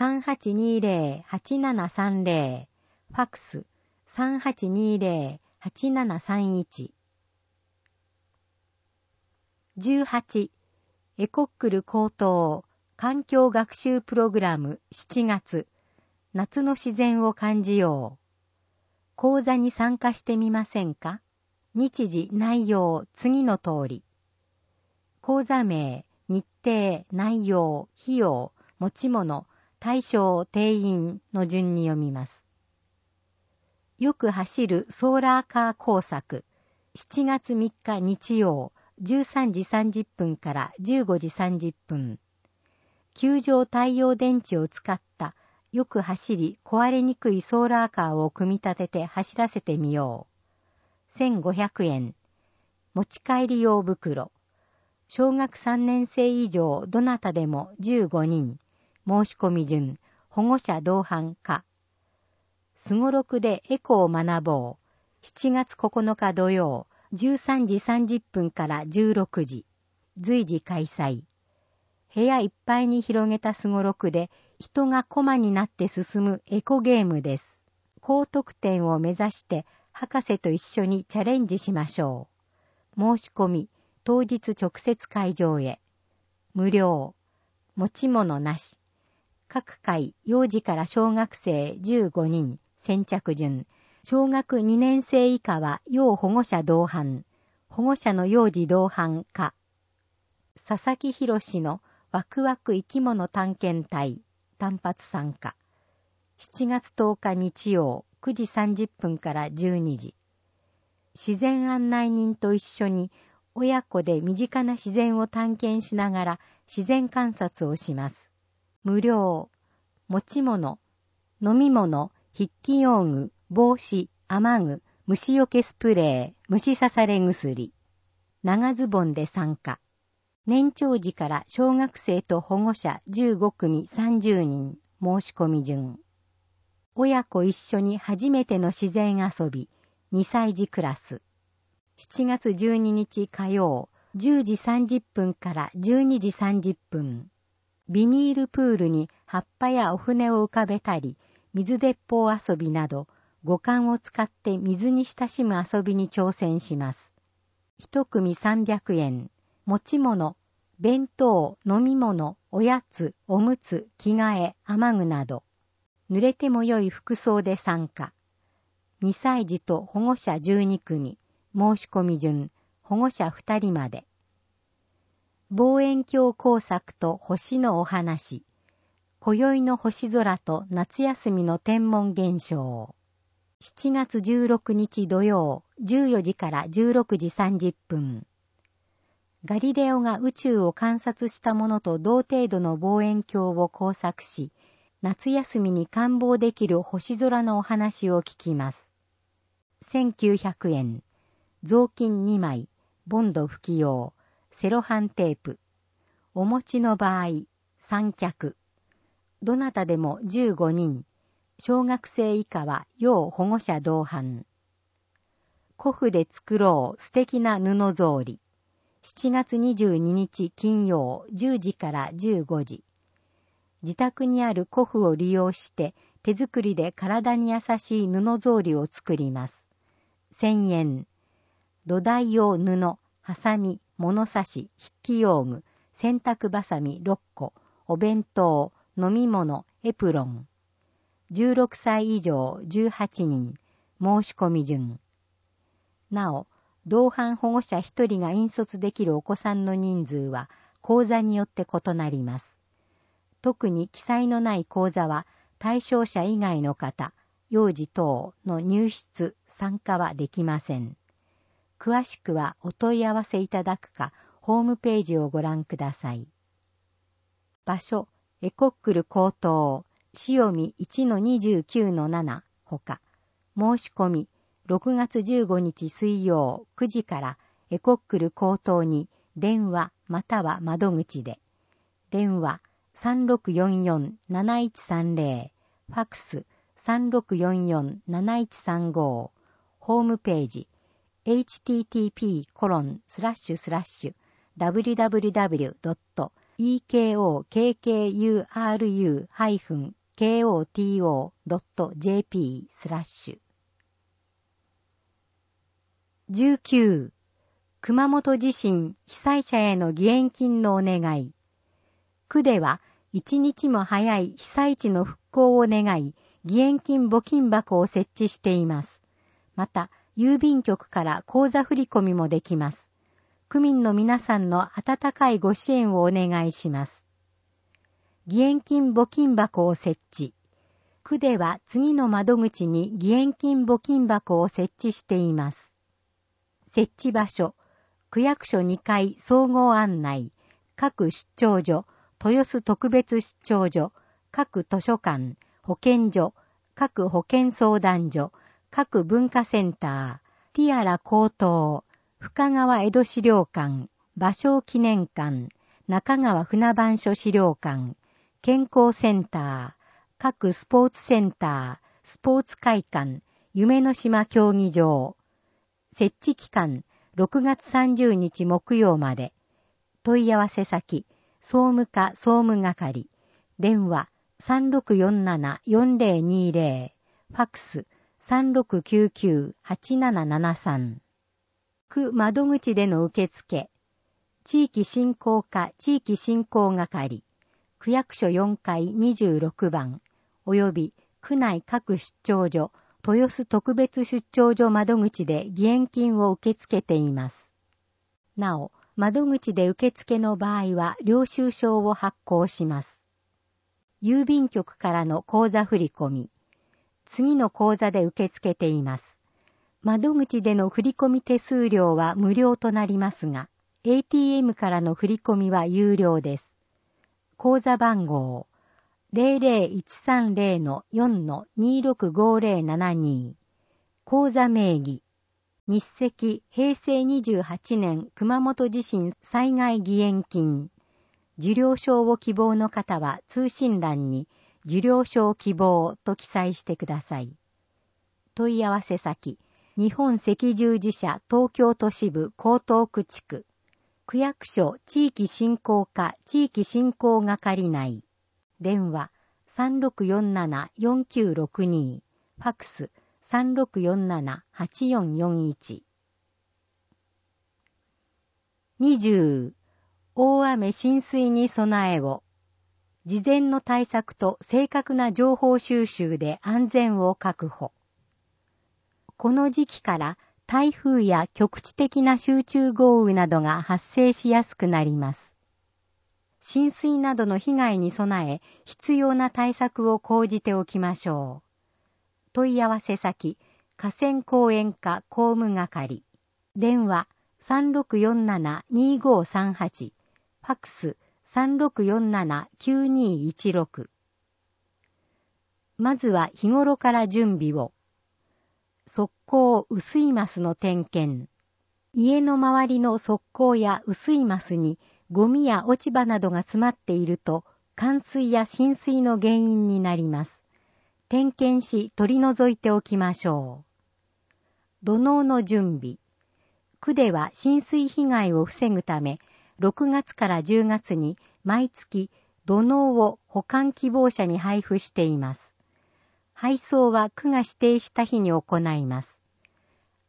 3820-8730、ファクス 3820-8731。18、エコックル高等環境学習プログラム7月、夏の自然を感じよう。講座に参加してみませんか？日時、内容、次の通り。講座名、日程、内容、費用、持ち物、対象、定員の順に読みます。よく走るソーラーカー工作。7月3日日曜、13時30分から15時30分。球状太陽電池を使ったよく走り壊れにくいソーラーカーを組み立てて走らせてみよう。1500円。持ち帰り用袋。小学3年生以上どなたでも15人。申し込み順。保護者同伴可。すごろくでエコを学ぼう。7月9日土曜、13時30分から16時。随時開催。部屋いっぱいに広げたすごろくで人がコマになって進むエコゲームです。高得点を目指して博士と一緒にチャレンジしましょう。申し込み、当日直接会場へ。無料。持ち物なし。各回幼児から小学生15人。先着順。小学2年生以下は要保護者同伴。保護者の幼児同伴可。佐々木博のワクワク生き物探検隊。単発参加。7月10日日曜9時30分から12時。自然案内人と一緒に親子で身近な自然を探検しながら自然観察をします。無料。持ち物、飲み物、筆記用具、帽子、雨具、虫除けスプレー、虫刺され薬。長ズボンで参加。年長児から小学生と保護者15組30人。申し込み順。親子一緒に初めての自然遊び。2歳児クラス。7月12日火曜、10時30分から12時30分。ビニールプールに葉っぱやお船を浮かべたり、水鉄砲遊びなど、五感を使って水に親しむ遊びに挑戦します。一組300円。持ち物、弁当、飲み物、おやつ、おむつ、着替え、雨具など。濡れても良い服装で参加。2歳児と保護者12組。申し込み順。保護者2人まで。望遠鏡工作と星のお話。今宵の星空と夏休みの天文現象。7月16日土曜、14時から16時30分。ガリレオが宇宙を観察したものと同程度の望遠鏡を工作し、夏休みに観望できる星空のお話を聞きます。1900円。雑巾2枚、ボンド不起用、セロハンテープ。お持ちの場合、三脚。どなたでも15人。小学生以下は要保護者同伴。古布で作ろう素敵な布草履。7月22日金曜10時から15時。自宅にある古布を利用して手作りで体に優しい布草履を作ります。 1000円。土台用布、ハサミ、物差し、筆記用具、洗濯バサミ6個、お弁当、飲み物、エプロン。16歳以上18人、申し込み順。なお、同伴保護者1人が引率できるお子さんの人数は講座によって異なります。特に記載のない講座は対象者以外の方、幼児等の入室・参加はできません。詳しくはお問い合わせいただくか、ホームページをご覧ください。場所、エコックル高等、潮見 1-29-7 ほか、申し込み、6月15日水曜9時からエコックル高等に電話または窓口で。電話 3644-7130、ファクス 3644-7135、ホームページ、http://www.ekokuru-koto.jp/ 19. 熊本地震被災者への義援金のお願い。区では一日も早い被災地の復興を願い、義援金募金箱を設置しています。また、郵便局から口座振込もできます。区民の皆さんの温かいご支援をお願いします。義援金募金箱を設置。区では次の窓口に義援金募金箱を設置しています。設置場所、区役所2階総合案内、各出張所、豊洲特別出張所、各図書館、保健所、各保健相談所、各文化センター、ティアラ高等、深川江戸資料館、芭蕉記念館、中川船番所資料館、健康センター、各スポーツセンター、スポーツ会館、夢の島競技場。設置期間、6月30日木曜まで。問い合わせ先、総務課総務係。電話、3647-4020。ファクス、3699-8773。区窓口での受付。地域振興課地域振興係。区役所4階26番。および区内各出張所、豊洲特別出張所窓口で義援金を受け付けています。なお、窓口で受付の場合は領収書を発行します。郵便局からの口座振込。次の口座で受け付けています。窓口での振込手数料は無料となりますが、ATM からの振込は有料です。口座番号、00130-4-265072。口座名義、日赤平成28年熊本地震災害義援金。受領証を希望の方は通信欄に受領証希望と記載してください。問い合わせ先、日本赤十字社東京都支部江東区地区。区役所地域振興課地域振興係内。電話 3647-4962。ファクス 3647-8441。20. 大雨浸水に備えを。事前の対策と正確な情報収集で安全を確保。この時期から台風や局地的な集中豪雨などが発生しやすくなります。浸水などの被害に備え、必要な対策を講じておきましょう。問い合わせ先、河川公園課公務係。電話3647-2538。ファクス3647-9216。まずは日頃から準備を。側溝雨水ますの点検。家の周りの側溝や雨水ますにゴミや落ち葉などが詰まっていると冠水や浸水の原因になります。点検し取り除いておきましょう。土のうの準備。区では浸水被害を防ぐため、6月から10月に毎月土のうを保管希望者に配布しています。配送は区が指定した日に行います。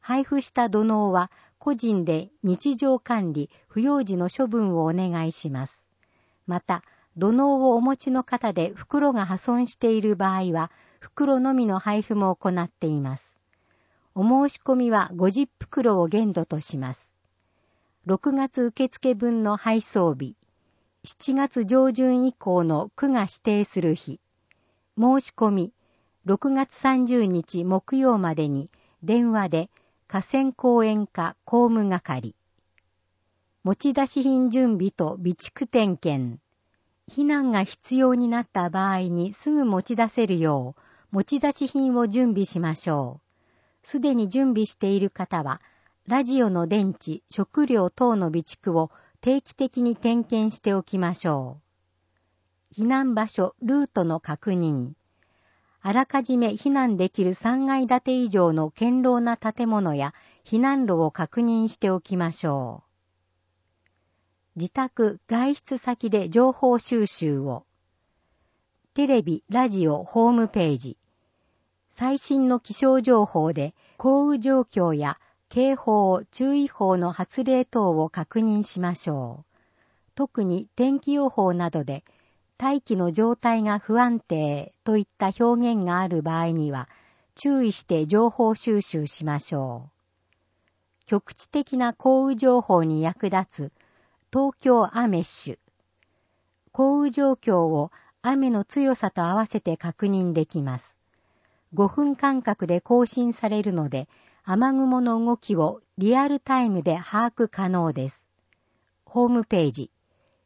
配布した土のうは個人で日常管理、不要時の処分をお願いします。また、土のうをお持ちの方で袋が破損している場合は、袋のみの配布も行っています。お申し込みは50袋を限度とします。6月受付分の配送日、7月上旬以降の区が指定する日、申し込み、6月30日木曜までに電話で河川公園課公務係。持ち出し品準備と備蓄点検。避難が必要になった場合にすぐ持ち出せるよう持ち出し品を準備しましょう。すでに準備している方は、ラジオの電池、食料等の備蓄を定期的に点検しておきましょう。避難場所、ルートの確認。あらかじめ避難できる3階建て以上の堅牢な建物や避難路を確認しておきましょう。自宅、外出先で情報収集を。テレビ、ラジオ、ホームページ。最新の気象情報で降雨状況や警報、注意報の発令等を確認しましょう。特に天気予報などで大気の状態が不安定といった表現がある場合には注意して情報収集しましょう。局地的な降雨情報に役立つ東京アメッシュ。降雨状況を雨の強さと合わせて確認できます。5分間隔で更新されるので、雨雲の動きをリアルタイムで把握可能です。ホームページ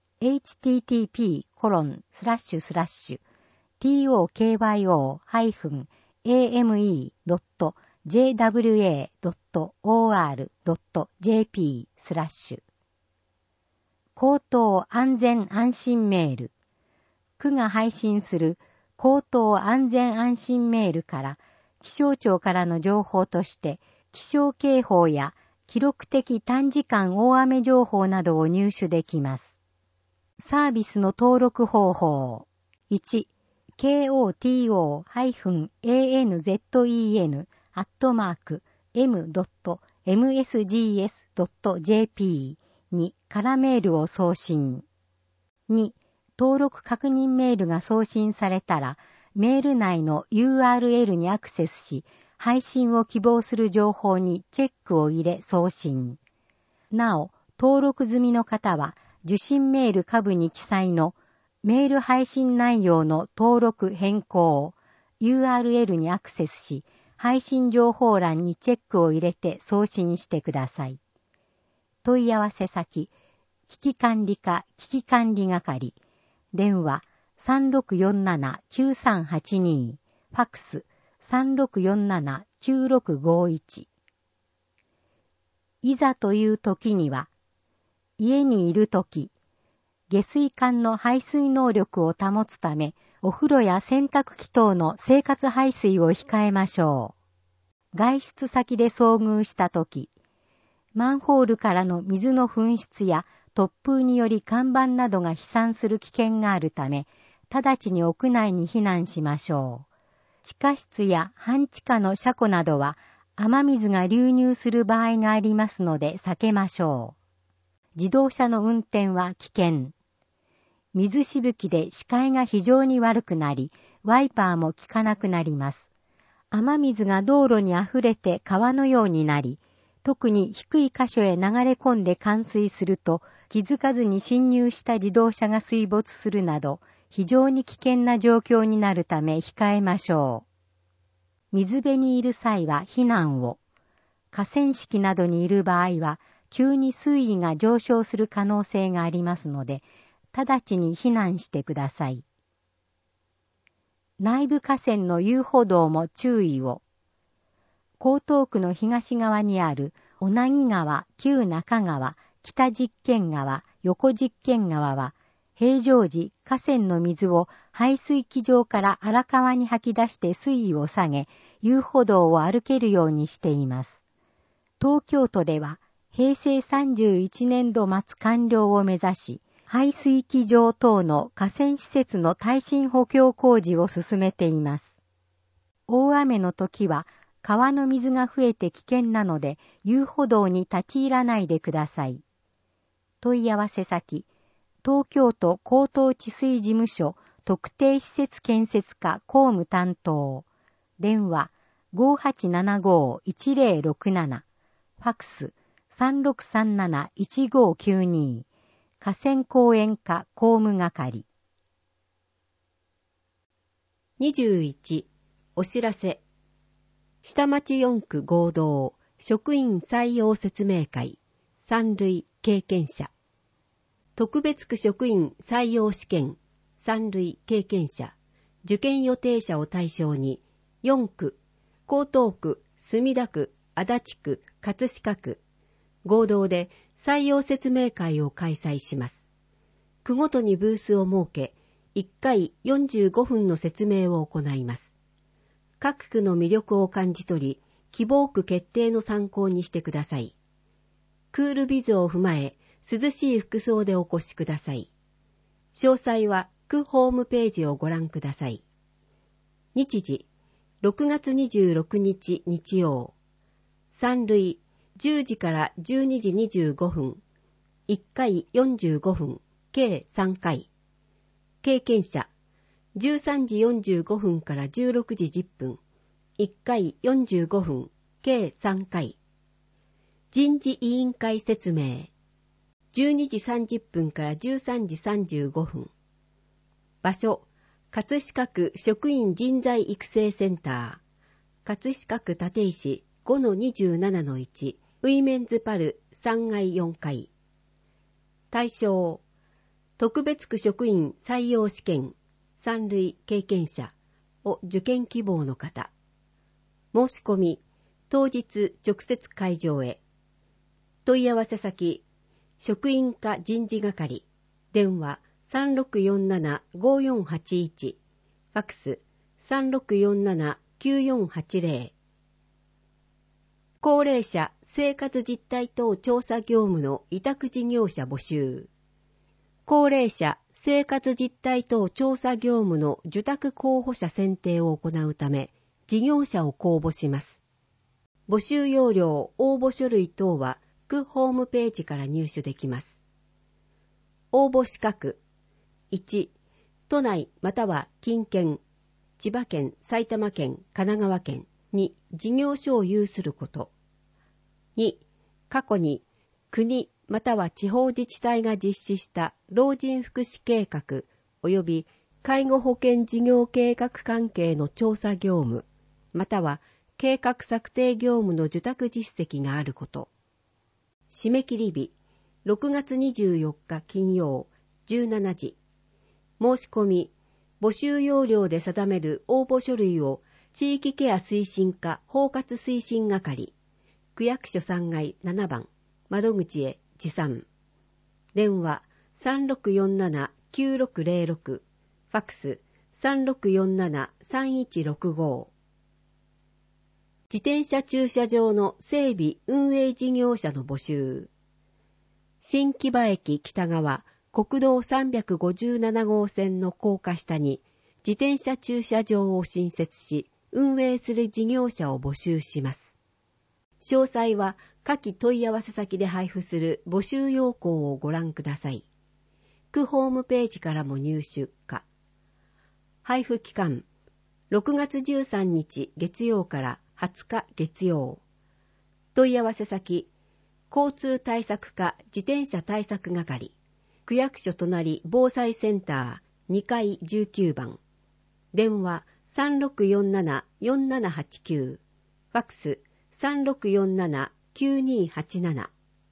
http://tokyo-ame.jwa.or.jp/ 口頭安全安心メール。区が配信する口頭安全安心メールから気象庁からの情報として気象警報や記録的短時間大雨情報などを入手できます。サービスの登録方法。1、koto-anzen@m.msgs.jp に空メールを送信。2、登録確認メールが送信されたら、メール内の URL にアクセスし、配信を希望する情報にチェックを入れ送信。なお、登録済みの方は、受信メール下部に記載のメール配信内容の登録変更、URL にアクセスし、配信情報欄にチェックを入れて送信してください。問い合わせ先、危機管理課危機管理係、電話3647-9382、ファックス3647-9651。いざという時には、家にいる時、下水管の排水能力を保つため、お風呂や洗濯機等の生活排水を控えましょう。外出先で遭遇した時、マンホールからの水の噴出や突風により看板などが飛散する危険があるため、直ちに屋内に避難しましょう。地下室や半地下の車庫などは雨水が流入する場合がありますので避けましょう。自動車の運転は危険。水しぶきで視界が非常に悪くなり、ワイパーも効かなくなります。雨水が道路にあふれて川のようになり、特に低い箇所へ流れ込んで冠水すると、気づかずに進入した自動車が水没するなど、非常に危険な状況になるため控えましょう。水辺にいる際は避難を。河川敷などにいる場合は、急に水位が上昇する可能性がありますので、直ちに避難してください。内部河川の遊歩道も注意を。江東区の東側にある小名木川、旧中川、北実験川、横実験川は、平常時河川の水を排水機場から荒川に吐き出して水位を下げ、遊歩道を歩けるようにしています。東京都では、平成31年度末完了を目指し、排水機場等の河川施設の耐震補強工事を進めています。大雨の時は、 川の水が増えて危険なので遊歩道に立ち入らないでください。問い合わせ先、東京都高等治水事務所特定施設建設課工務担当。電話 5875-1067。ファクス 3637-1592。河川公園課工務係。 21. お知らせ。下町4区合同職員採用説明会三類経験者。特別区職員採用試験三類経験者受験予定者を対象に4区、江東区、墨田区、足立区、葛飾区合同で採用説明会を開催します。区ごとにブースを設け、1回45分の説明を行います。各区の魅力を感じ取り、希望区決定の参考にしてください。クールビズを踏まえ、涼しい服装でお越しください。詳細は区ホームページをご覧ください。日時、6月26日日曜。三類、10時から12時25分。1回45分、計3回。経験者、13時45分から16時10分。1回45分、計3回。人事委員会説明。12時30分から13時35分。場所、葛飾区職員人材育成センター。葛飾区立石 5-27-1 ウィメンズパル3階4階。対象、特別区職員採用試験三類経験者を受験希望の方。申し込み、当日直接会場へ。問い合わせ先、職員課人事係、電話3647-5481、ファクス3647-9480。高齢者生活実態等調査業務の委託事業者募集。高齢者生活実態等調査業務の受託候補者選定を行うため、事業者を公募します。募集要領、応募書類等は区ホームページから入手できます。応募資格。1、都内または近県、千葉県、埼玉県、神奈川県に事業所を有すること。2、過去に国または地方自治体が実施した老人福祉計画及び介護保険事業計画関係の調査業務または計画策定業務の受託実績があること。締め切り日、6月24日金曜17時。申し込み、募集要領で定める応募書類を地域ケア推進課包括推進係、区役所3階7番、窓口へ持参。電話3647-9606、ファクス3647-3165。自転車駐車場の整備運営事業者の募集。新木場駅北側国道357号線の高架下に自転車駐車場を新設し運営する事業者を募集します。詳細は下記問い合わせ先で配布する募集要項をご覧ください。区ホームページからも入手可。配布期間6月13日月曜から20日月曜。問い合わせ先、交通対策課自転車対策係、区役所隣防災センター2階19番。電話3647-4789、ファクス3647-9287。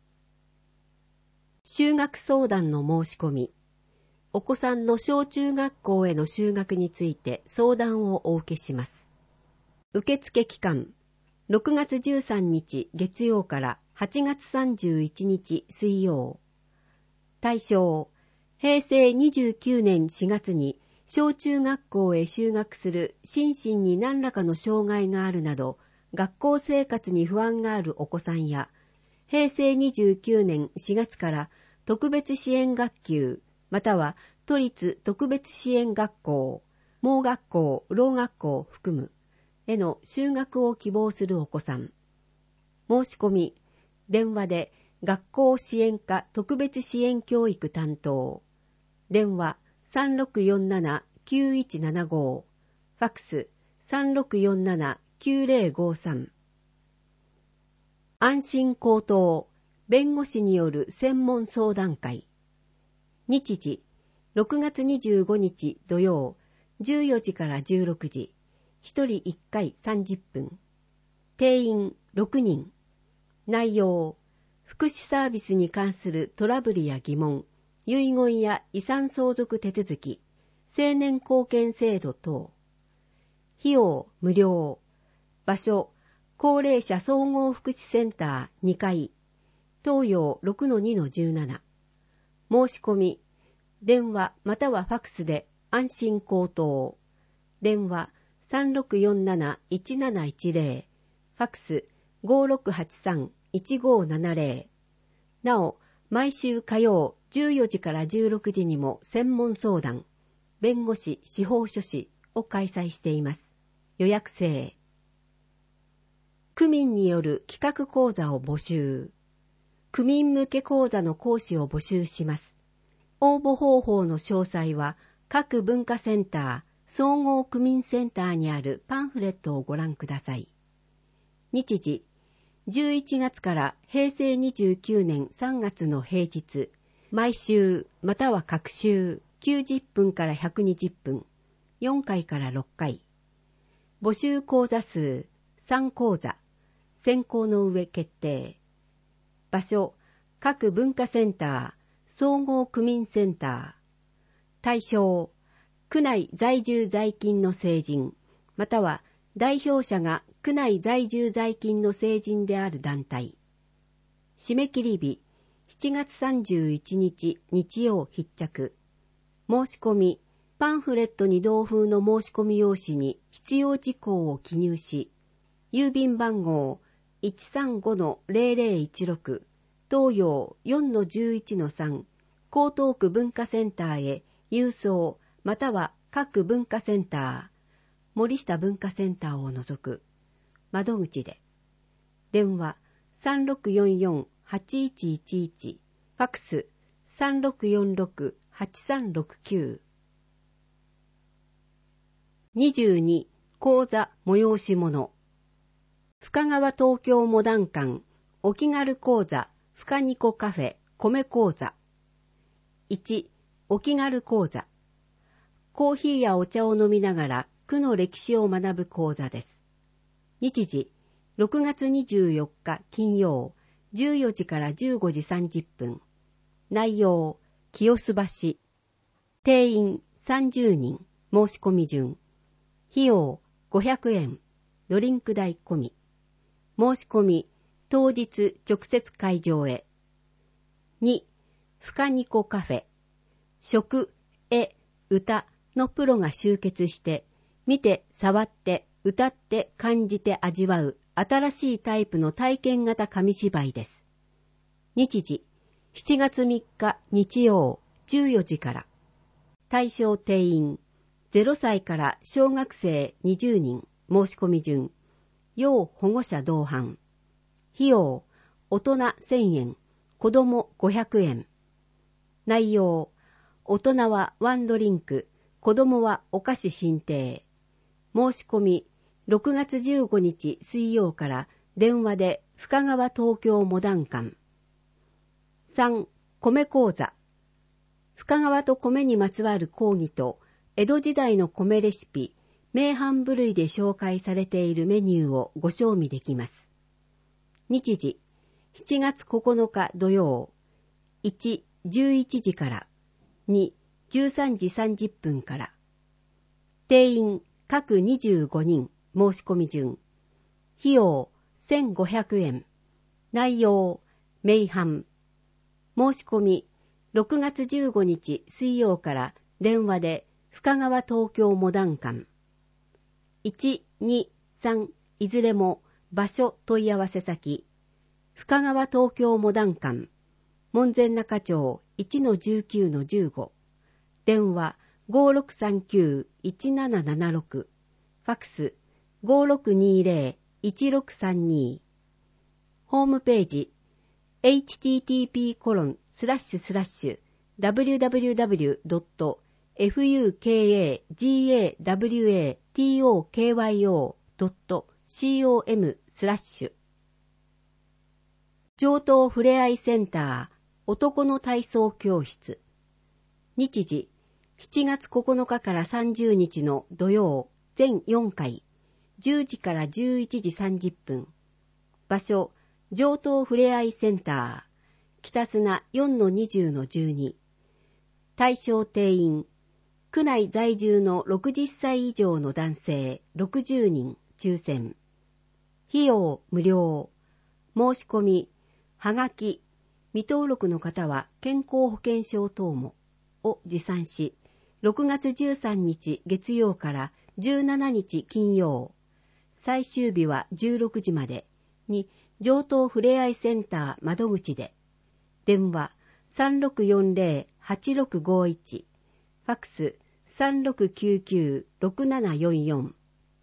就学相談の申し込み。お子さんの小中学校への就学について相談をお受けします。受付期間、6月13日月曜から8月31日水曜。対象、平成29年4月に小中学校へ就学する心身に何らかの障害があるなど、学校生活に不安があるお子さんや、平成29年4月から特別支援学級、または都立特別支援学校、盲学校、ろう学校を含むへの就学を希望するお子さん。申し込み、電話で学校支援課特別支援教育担当。電話3647-9175。ファックス3647-9053。安心高等弁護士による専門相談会。日時6月25日土曜14時から16時。1人1回30分。定員6人。内容、福祉サービスに関するトラブルや疑問、遺言や遺産相続手続き、成年後見制度等。費用無料。場所、高齢者総合福祉センター2階。東洋 6-2-17。申し込み、電話またはファックスで安心高等。電話3647-1710。ファックス5683-1570。なお、毎週火曜14時から16時にも専門相談、弁護士司法書士を開催しています。予約制。区民による企画講座を募集。区民向け講座の講師を募集します。応募方法の詳細は各文化センター、総合区民センターにあるパンフレットをご覧ください。日時、11月から平成29年3月の平日、毎週または各週90分から120分、4回から6回。募集講座数3講座、選考の上決定。場所、各文化センター、総合区民センター。対象、区内在住在勤の成人、または代表者が区内在住在勤の成人である団体。締め切り日、7月31日日曜必着。申し込み、パンフレットに同封の申し込み用紙に必要事項を記入し、郵便番号 135-0016、東洋 4-11-3、江東区文化センターへ郵送、または各文化センター、森下文化センターを除く、窓口で。電話3644-8111、ファックス3646-8369。22、講座催し物。深川東京モダン館、お気軽講座、深ニコカフェ、米講座。1、お気軽講座。コーヒーやお茶を飲みながら区の歴史を学ぶ講座です。日時、6月24日金曜、14時から15時30分。内容、清洲橋。定員30人、申し込み順。費用500円、ドリンク代込み。申し込み、当日直接会場へ。2、深ニコカフェ。食、絵、歌のプロが集結して、見て、触って、歌って、感じて味わう新しいタイプの体験型紙芝居です。日時、7月3日日曜14時から。対象定員、0歳から小学生20人、申し込み順。要保護者同伴。費用、大人1000円、子供500円。内容、大人はワンドリンク、子供はお菓子進呈。申し込み、6月15日水曜から電話で深川東京モダン館。3、米講座。深川と米にまつわる講義と、江戸時代の米レシピ、名販部類で紹介されているメニューをご賞味できます。日時、7月9日土曜、1、11時から、2、13時30分から。定員、各25人、申し込み順。費用、1500円。内容、名販。申し込み、6月15日水曜から電話で深川東京モダン館。1、2、3、いずれも場所問い合わせ先。深川東京モダン館。門前仲町 1-19-15。電話 5639-1776。ファックス 5620-1632。ホームページ http://www.fukawatokyo.com/上東ふれあいセンター男の体操教室。日時7月9日から30日の土曜全4回10時から11時30分。場所上東ふれあいセンター北砂 4-20-12。対象定員区内在住の60歳以上の男性60人抽選。費用無料。申し込みはがき未登録の方は健康保険証等もを持参し、6月13日月曜から17日金曜、最終日は16時までに上東ふれあいセンター窓口で、電話 3640-8651、ファクス 3699-6744。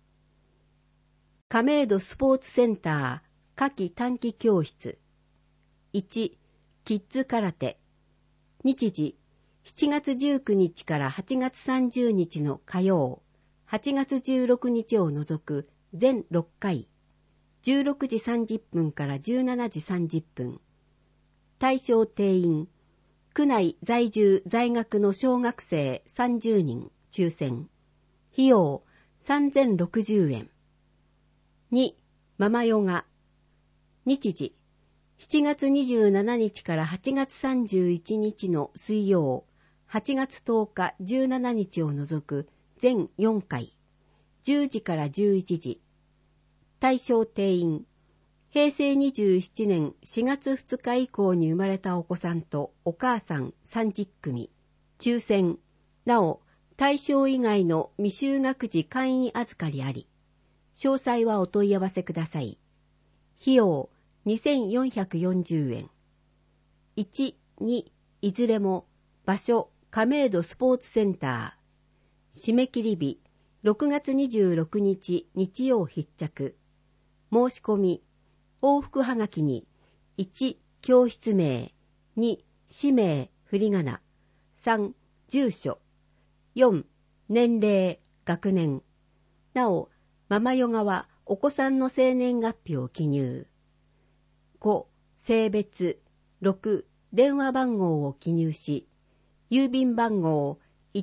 亀戸スポーツセンター夏季短期教室。1、キッズ空手。日時7月19日から8月30日の火曜、8月16日を除く全6回、16時30分から17時30分。対象定員、区内在住在学の小学生30人抽選。費用3060円。2、ママヨガ。日時7月27日から8月31日の水曜、8月10日17日を除く全4回、10時から11時。対象定員、平成27年4月2日以降に生まれたお子さんとお母さん30組。抽選。なお、対象以外の未就学児簡易預かりあり。詳細はお問い合わせください。費用2440円。1、2、いずれも場所亀戸スポーツセンター。締め切り日6月26日日曜必着。申し込み往復はがきに1、教室名、2、氏名、振り仮名、3、住所、4、年齢、学年。なお、ママヨガはお子さんの生年月日を記入。5、性別、6、電話番号を記入し、郵便番号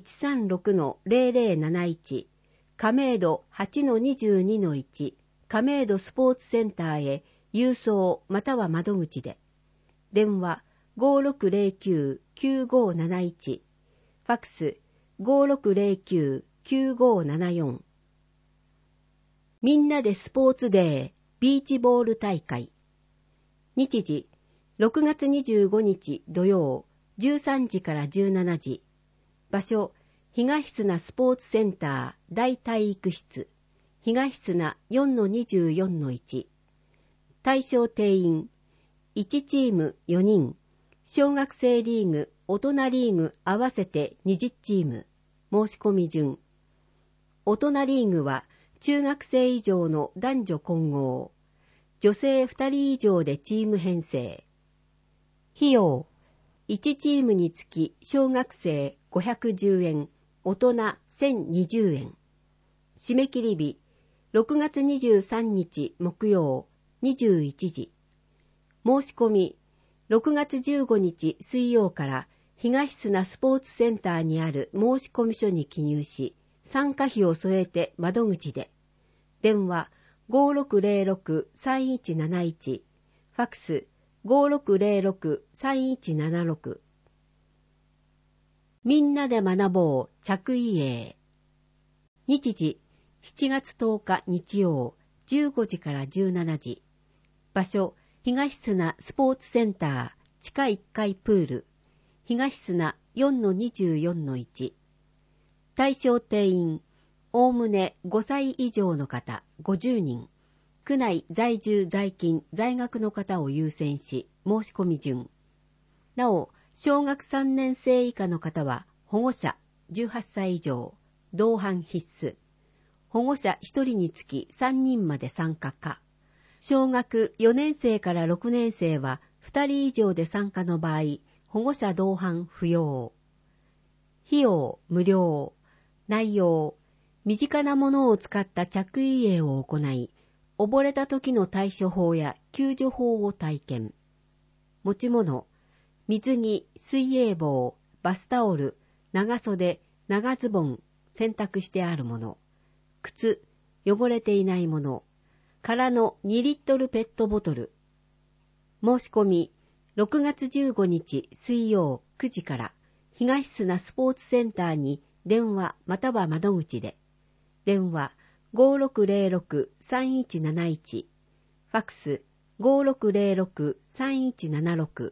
136-0071、亀戸 8-22-1、亀戸スポーツセンターへ郵送または窓口で。電話 5609-9571、ファクス 5609-9574。みんなでスポーツデービーチボール大会。日時6月25日土曜13時から17時。場所東砂スポーツセンター大体育室。東砂 4-24-1。対象定員1チーム4人。小学生リーグ、大人リーグ合わせて20チーム。申し込み順。大人リーグは中学生以上の男女混合。女性2人以上でチーム編成。費用1チームにつき小学生510円、大人1020円。締め切り日6月23日木曜21時。申し込み6月15日水曜から東砂スポーツセンターにある申込書に記入し、参加費を添えて窓口で。電話5606-3171、ファクス 5606-3176。みんなで学ぼう着衣泳。日時7月10日日曜15時から17時。場所東砂スポーツセンター地下1階プール。東砂 4-24-1。対象定員おおむね5歳以上の方50人。区内在住在勤在学の方を優先し申し込み順。なお、小学3年生以下の方は保護者18歳以上同伴必須。 保護者1人につき3人まで参加か、小学4年生から6年生は2人以上で参加の場合、保護者同伴不要。費用無料。内容、身近なものを使った着衣泳を行い、溺れた時の対処法や救助法を体験。持ち物、水着、水泳帽、バスタオル、長袖、長ズボン、洗濯してあるもの。靴、汚れていないもの。空の2リットルペットボトル。申し込み、6月15日水曜9時から東砂スポーツセンターに電話または窓口で。電話 5606-3171。ファクス 5606-3176。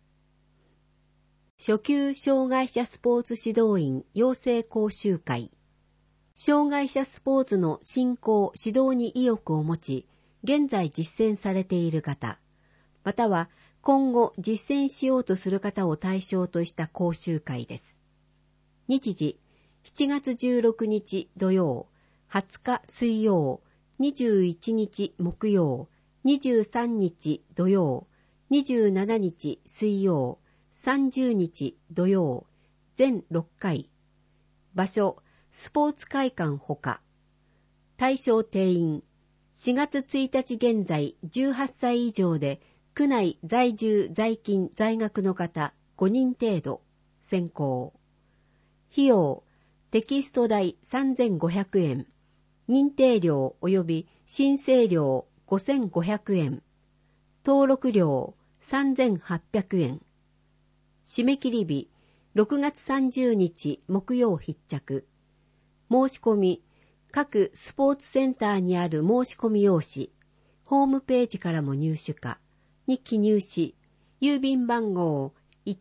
初級障害者スポーツ指導員養成講習会。障害者スポーツの振興・指導に意欲を持ち、現在実践されている方、または今後実践しようとする方を対象とした講習会です。日時、7月16日土曜、20日水曜、21日木曜、23日土曜、27日水曜、30日土曜、全6回。場所、スポーツ会館ほか。対象定員、4月1日現在18歳以上で、区内在住在勤在学の方5人程度、先行。費用、テキスト代3500円、認定料及び申請料5500円、登録料3800円。締め切り日、6月30日木曜必着。申し込み、各スポーツセンターにある申し込み用紙、ホームページからも入手か、に記入し、郵便番号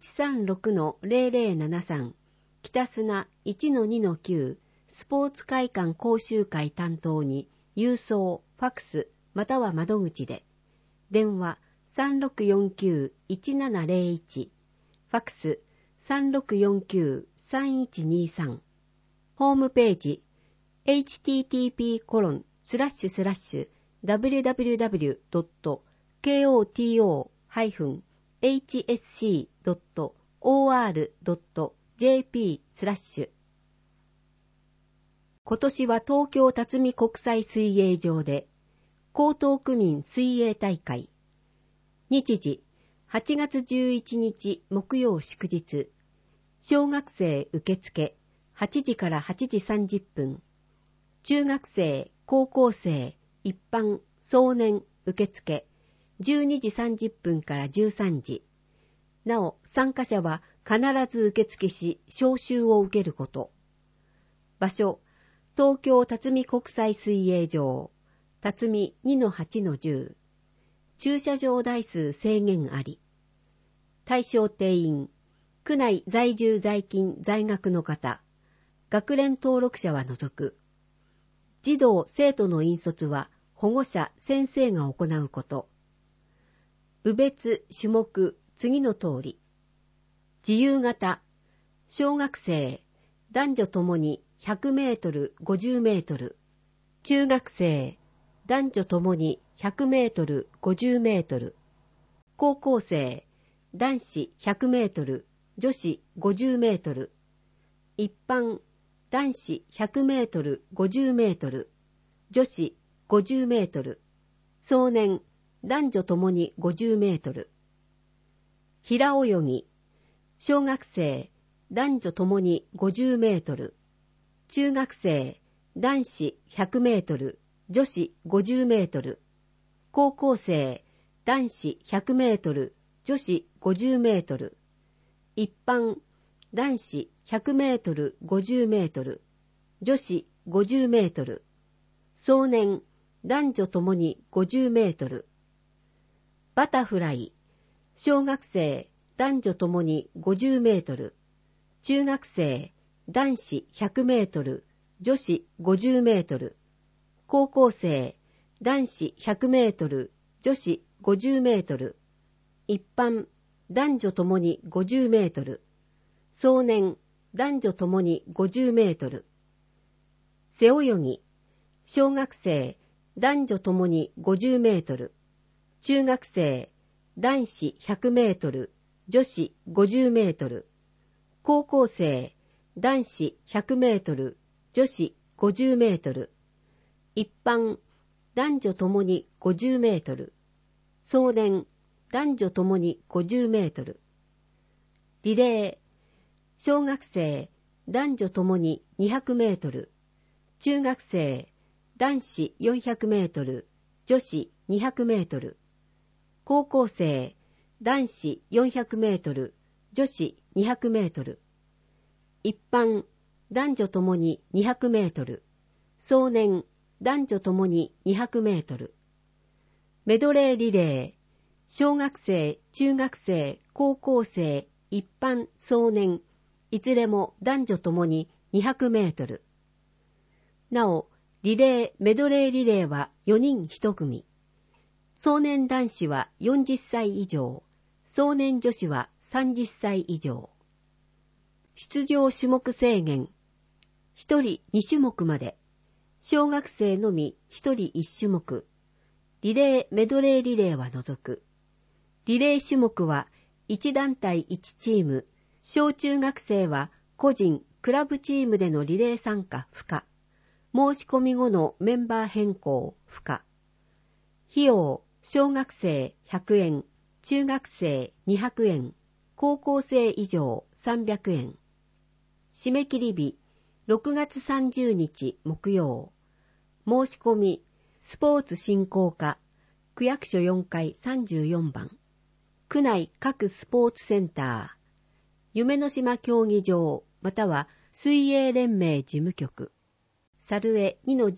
136-0073、北砂 1-2-9、スポーツ会館講習会担当に、郵送、ファクス、または窓口で、電話 3649-1701、ファクス 3649-3123、ホームページ、http://www.koto-hsc.or.jp/ 今年は東京辰巳国際水泳場で江東区民水泳大会。日時、8月11日木曜祝日。小学生受付8時から8時30分。中学生、高校生、一般、壮年受付12時30分から13時。なお、参加者は必ず受付し、招集を受けること。場所、東京辰巳国際水泳場、辰巳 2-8-10。駐車場台数制限あり。対象定員、区内在住在勤在学の方、学連登録者は除く。児童・生徒の引率は保護者・先生が行うこと。部別・種目、次の通り。自由形、小学生、男女ともに100メートル、50メートル。中学生、男女ともに100メートル、50メートル。高校生、男子100メートル、女子50メートル。一般、男子100メートル、50メートル。女子50メートル。壮年、男女ともに50メートル。平泳ぎ、小学生、男女ともに50メートル。中学生、男子100メートル、女子50メートル。高校生、男子100メートル、女子50メートル。一般、男子100メートル、50メートル。女子50メートル。壮年、男女ともに50メートル。バタフライ、小学生、男女ともに50メートル。中学生、男子100メートル、女子50メートル。高校生、男子100メートル、女子50メートル。一般、男女ともに50メートル。壮年、男女ともに50メートル。背泳ぎ、 小学生、男女ともに50メートル、中学生、男子100メートル、女子50メートル、高校生、男子100メートル、女子50メートル、一般、男女ともに50メートル、壮年、男女ともに50メートル、リレー、小学生、男女ともに200メートル、中学生、男子400メートル、女子200メートル、高校生、男子400メートル、女子200メートル、一般、男女ともに200メートル、壮年、男女ともに200メートル、メドレーリレー、小学生、中学生、高校生、一般、壮年、いずれも男女ともに200メートル。なお、リレー、メドレーリレーは4人1組。壮年男子は40歳以上、壮年女子は30歳以上。出場種目制限。1人2種目まで。小学生のみ1人1種目。リレー、メドレーリレーは除く。リレー種目は1団体1チーム、小中学生は個人、クラブチームでのリレー参加不可。申し込み後のメンバー変更不可。費用、小学生100円、中学生200円、高校生以上300円。締め切り日、6月30日木曜。申し込み、スポーツ振興課、区役所4階34番。区内各スポーツセンター、夢の島競技場または水泳連盟事務局、サルエ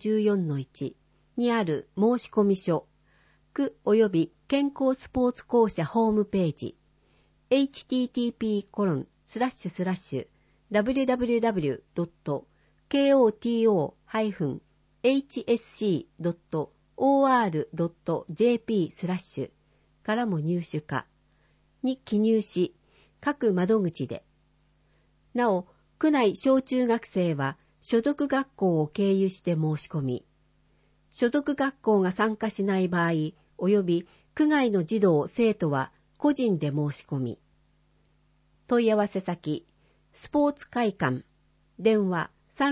2-14-1 にある申し込み書、区及び健康スポーツ公社ホームページ、http://www.koto-hsc.or.jp/ からも入手か、に記入し、各窓口で。なお、区内小中学生は所属学校を経由して申し込み、所属学校が参加しない場合、及び区外の児童・生徒は個人で申し込み。問い合わせ先、スポーツ会館、電話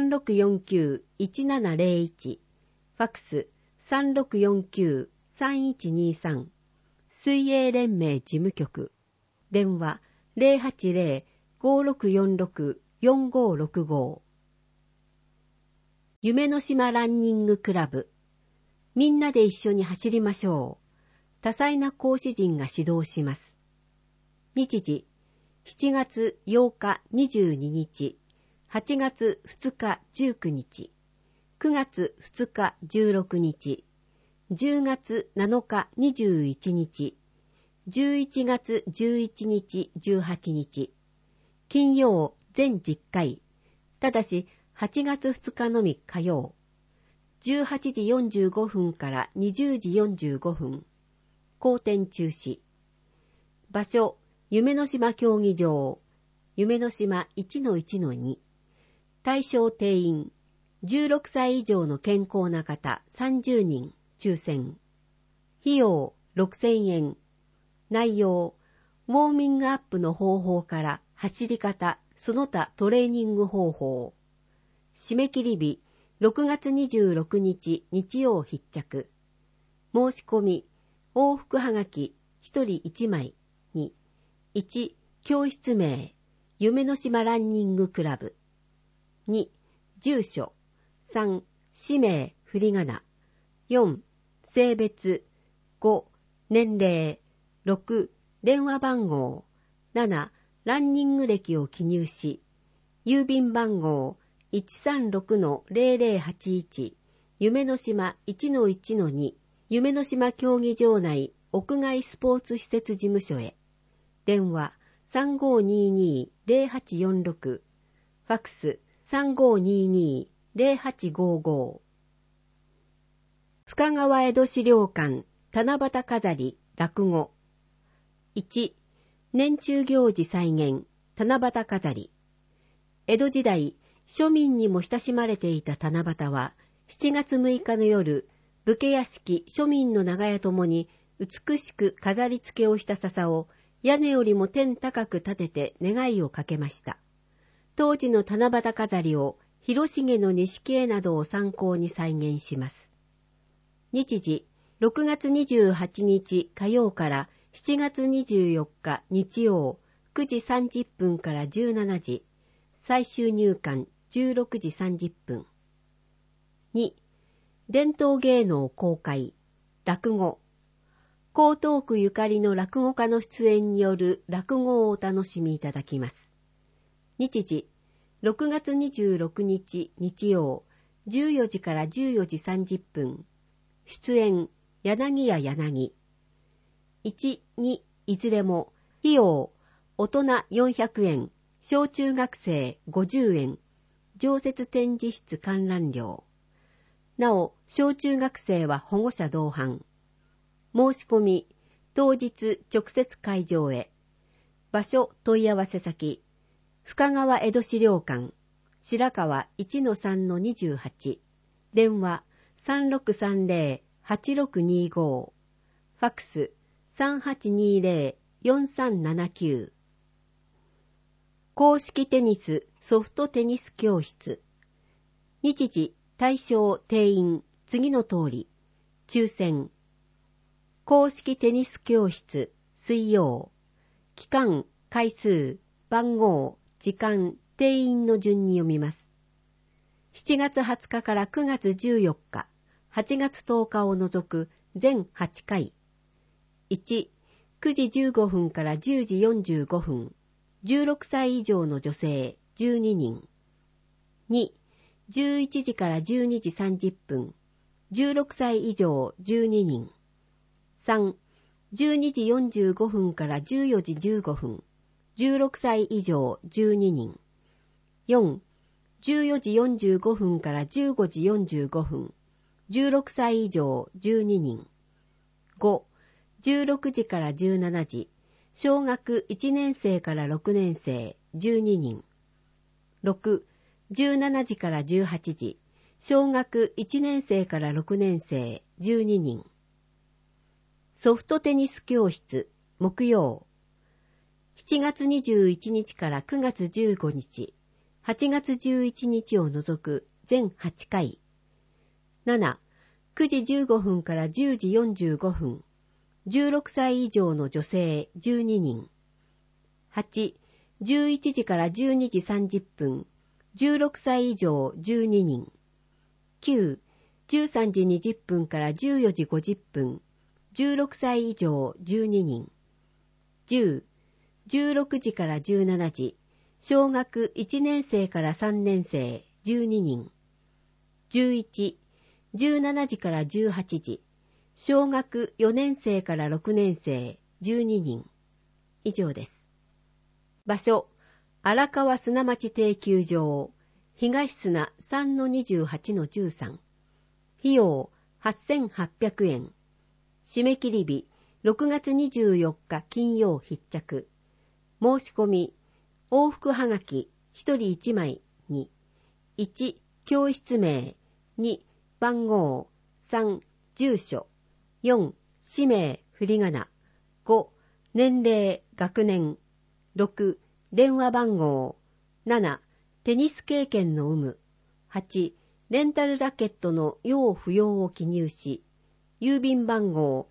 3649-1701、ファクス3649-3123、水泳連盟事務局、電話 080-5646-4565。夢の島ランニングクラブ。みんなで一緒に走りましょう。多彩な講師陣が指導します。日時、7月8日22日、8月2日19日、9月2日16日、10月7日21日、11月11日18日、金曜全10回、ただし8月2日のみ火曜、18時45分から20時45分、後転中止。場所、夢の島競技場、夢の島 1-1-2。対象定員、16歳以上の健康な方30人、抽選。費用6000円。内容、ウォーミングアップの方法から走り方、その他トレーニング方法。締め切り日、6月26日日曜必着。申し込み、往復はがき1人1枚に、1、教室名、夢の島ランニングクラブ。2、住所。3、氏名、振り仮名。4、性別。5、年齢。6、電話番号。7、ランニング歴を記入し、郵便番号 136-0081 夢の島 1-1-2 夢の島競技場内屋外スポーツ施設事務所へ。電話 3522-0846 ファクス 3522-0855。深川江戸資料館七夕飾り落語。1、年中行事再現七夕飾り。江戸時代、庶民にも親しまれていた七夕は、 7月6日の夜、武家屋敷庶民の長屋ともに美しく飾り付けをした笹を屋根よりも天高く立てて願いをかけました。当時の七夕飾りを広重の錦絵などを参考に再現します。日時、6月28日火曜から7月24日日曜9時30分から17時、最終入館16時30分。2. 伝統芸能公開、落語。江東区ゆかりの落語家の出演による落語をお楽しみいただきます。日時、6月26日日曜、14時から14時30分。出演、柳家柳。1、2、いずれも、費用、大人400円、小中学生50円、常設展示室観覧料。なお、小中学生は保護者同伴。申し込み、当日直接会場へ。場所問い合わせ先、深川江戸資料館、白川 1-3-28、電話3630-8625、ファックス3820-4379。公式テニスソフトテニス教室。日時、対象定員、次の通り。抽選。公式テニス教室、水曜。期間、回数、番号、時間、定員の順に読みます。7月20日から9月14日、8月10日を除く全8回。1、9時15分から10時45分。16歳以上の女性12人。2、11時から12時30分。16歳以上12人。3、12時45分から14時15分。16歳以上12人。4、14時45分から15時45分。16歳以上12人。5、16時から17時。小学1年生から6年生12人。6、17時から18時。小学1年生から6年生12人。ソフトテニス教室、木曜。7月21日から9月15日、8月11日を除く全8回。7、9時15分から10時45分。16歳以上の女性12人。8、11時から12時30分。16歳以上12人。9、13時20分から14時50分。16歳以上12人。10、16時から17時。小学1年生から3年生12人。11、17時から18時。小学4年生から6年生12人。以上です。場所、荒川砂町定休場、東砂 3-28-13。費用8800円。締め切り日、6月24日金曜必着。申し込み、往復はがき1人1枚に、1、教室名、2、番号、3、住所、4、氏名、振り仮名、5、年齢、学年、6、電話番号、7、テニス経験の有無、8、レンタルラケットの用不要を記入し、郵便番号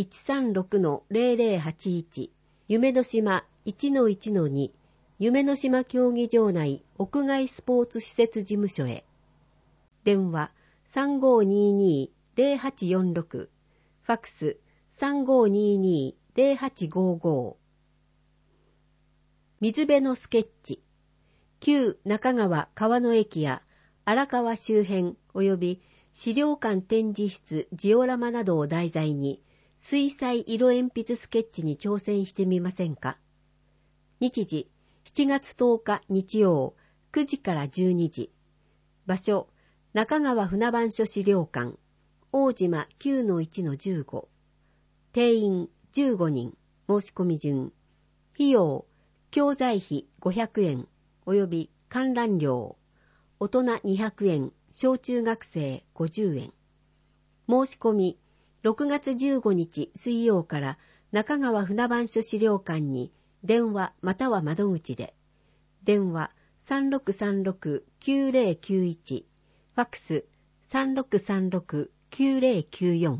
136-0081、夢の島 1-1-2、夢の島競技場内屋外スポーツ施設事務所へ。電話3522-0846、ファックス 3522-0855。水辺のスケッチ。旧中川川の駅や荒川周辺及び資料館展示室ジオラマなどを題材に水彩色鉛筆スケッチに挑戦してみませんか。日時7月10日日曜9時から12時。場所中川船番所資料館大島 9-1-15。定員15人。申し込み順。費用教材費500円及び観覧料。大人200円、 小中学生50円。申し込み、6月15日水曜から中川船番所資料館に電話または窓口で。電話3636-9091、ファックス3636-9094。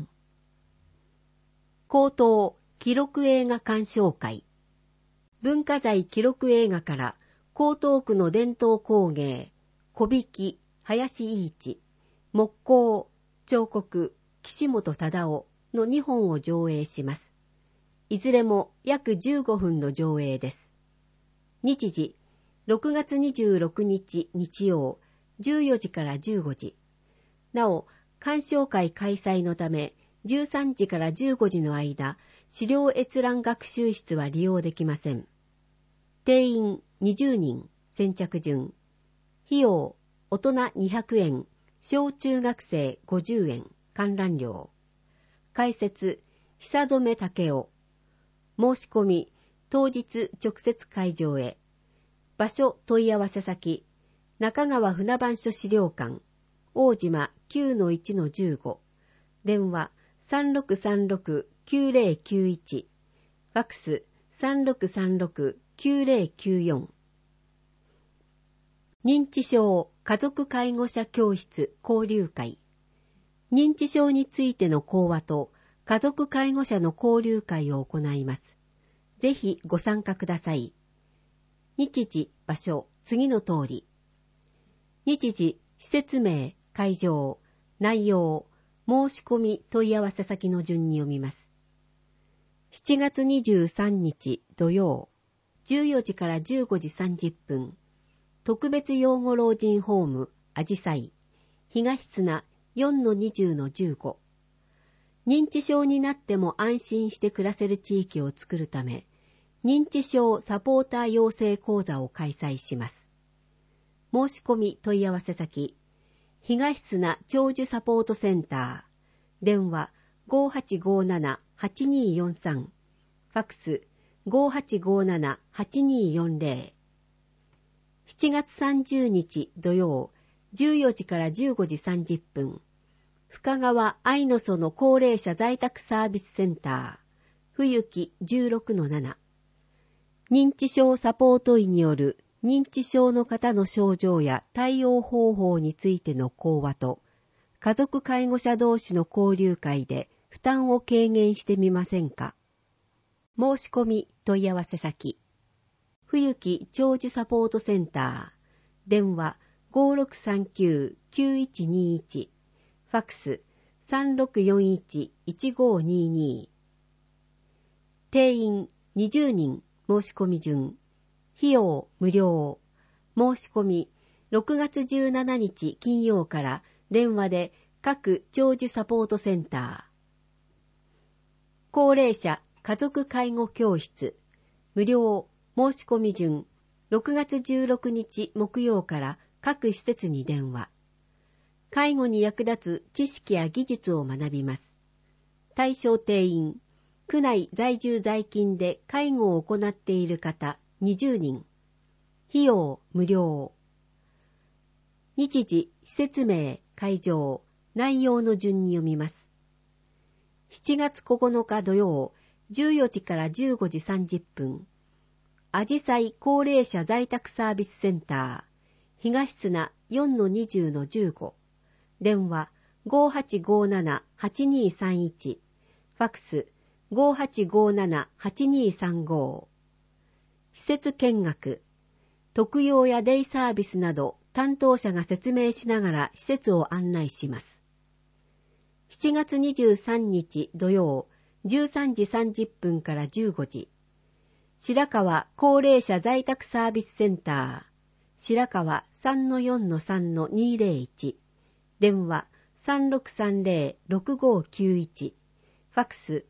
高等記録映画鑑賞会。文化財記録映画から江東区の伝統工芸、小引、林一、木工、彫刻、岸本忠夫の2本を上映します。いずれも約15分の上映です。日時、6月26日日曜、14時から15時。なお、鑑賞会開催のため、13時から15時の間、資料閲覧学習室は利用できません。定員20人、先着順。費用、大人200円、小中学生50円、観覧料。解説、久染武雄。申し込み、当日直接会場へ。場所問い合わせ先、中川船番所資料館、大島 9-1-15、電話3636-9091、ファックス3636-9094。認知症家族介護者教室交流会。認知症についての講話と家族介護者の交流会を行います。ぜひご参加ください。日時、場所、次の通り。日時、施設名、会場、内容、申し込み問い合わせ先の順に読みます。7月23日土曜、14時から15時30分、特別養護老人ホーム、あじさい、東砂 4-20-15。認知症になっても安心して暮らせる地域を作るため、認知症サポーター養成講座を開催します。申し込み問い合わせ先、東砂長寿サポートセンター、電話 5857-8243、ファックス 5857-8240。7月30日土曜、14時から15時30分、深川愛の園高齢者在宅サービスセンター、冬木 16-7。認知症サポート医による認知症の方の症状や対応方法についての講話と、家族介護者同士の交流会で負担を軽減してみませんか。申し込み問い合わせ先、冬木長寿サポートセンター、電話 5639-9121、ファックス 3641-1522。定員20人、申し込み順。費用無料。申し込み6月17日金曜から電話で各長寿サポートセンター。高齢者家族介護教室無料。申し込み順。6月16日木曜から各施設に電話。介護に役立つ知識や技術を学びます。対象定員。区内在住在勤で介護を行っている方20人。費用無料。日時、施設名、会場、内容の順に読みます。7月9日土曜、14時から15時30分。あじさい高齢者在宅サービスセンター、東砂 4-20-15。電話 5857-8231。ファックス 5857-8235。施設見学。特養やデイサービスなど担当者が説明しながら施設を案内します。7月23日土曜、13時30分から15時。白川高齢者在宅サービスセンター、白川 3-4-3-201。電話 3630-6591。ファックス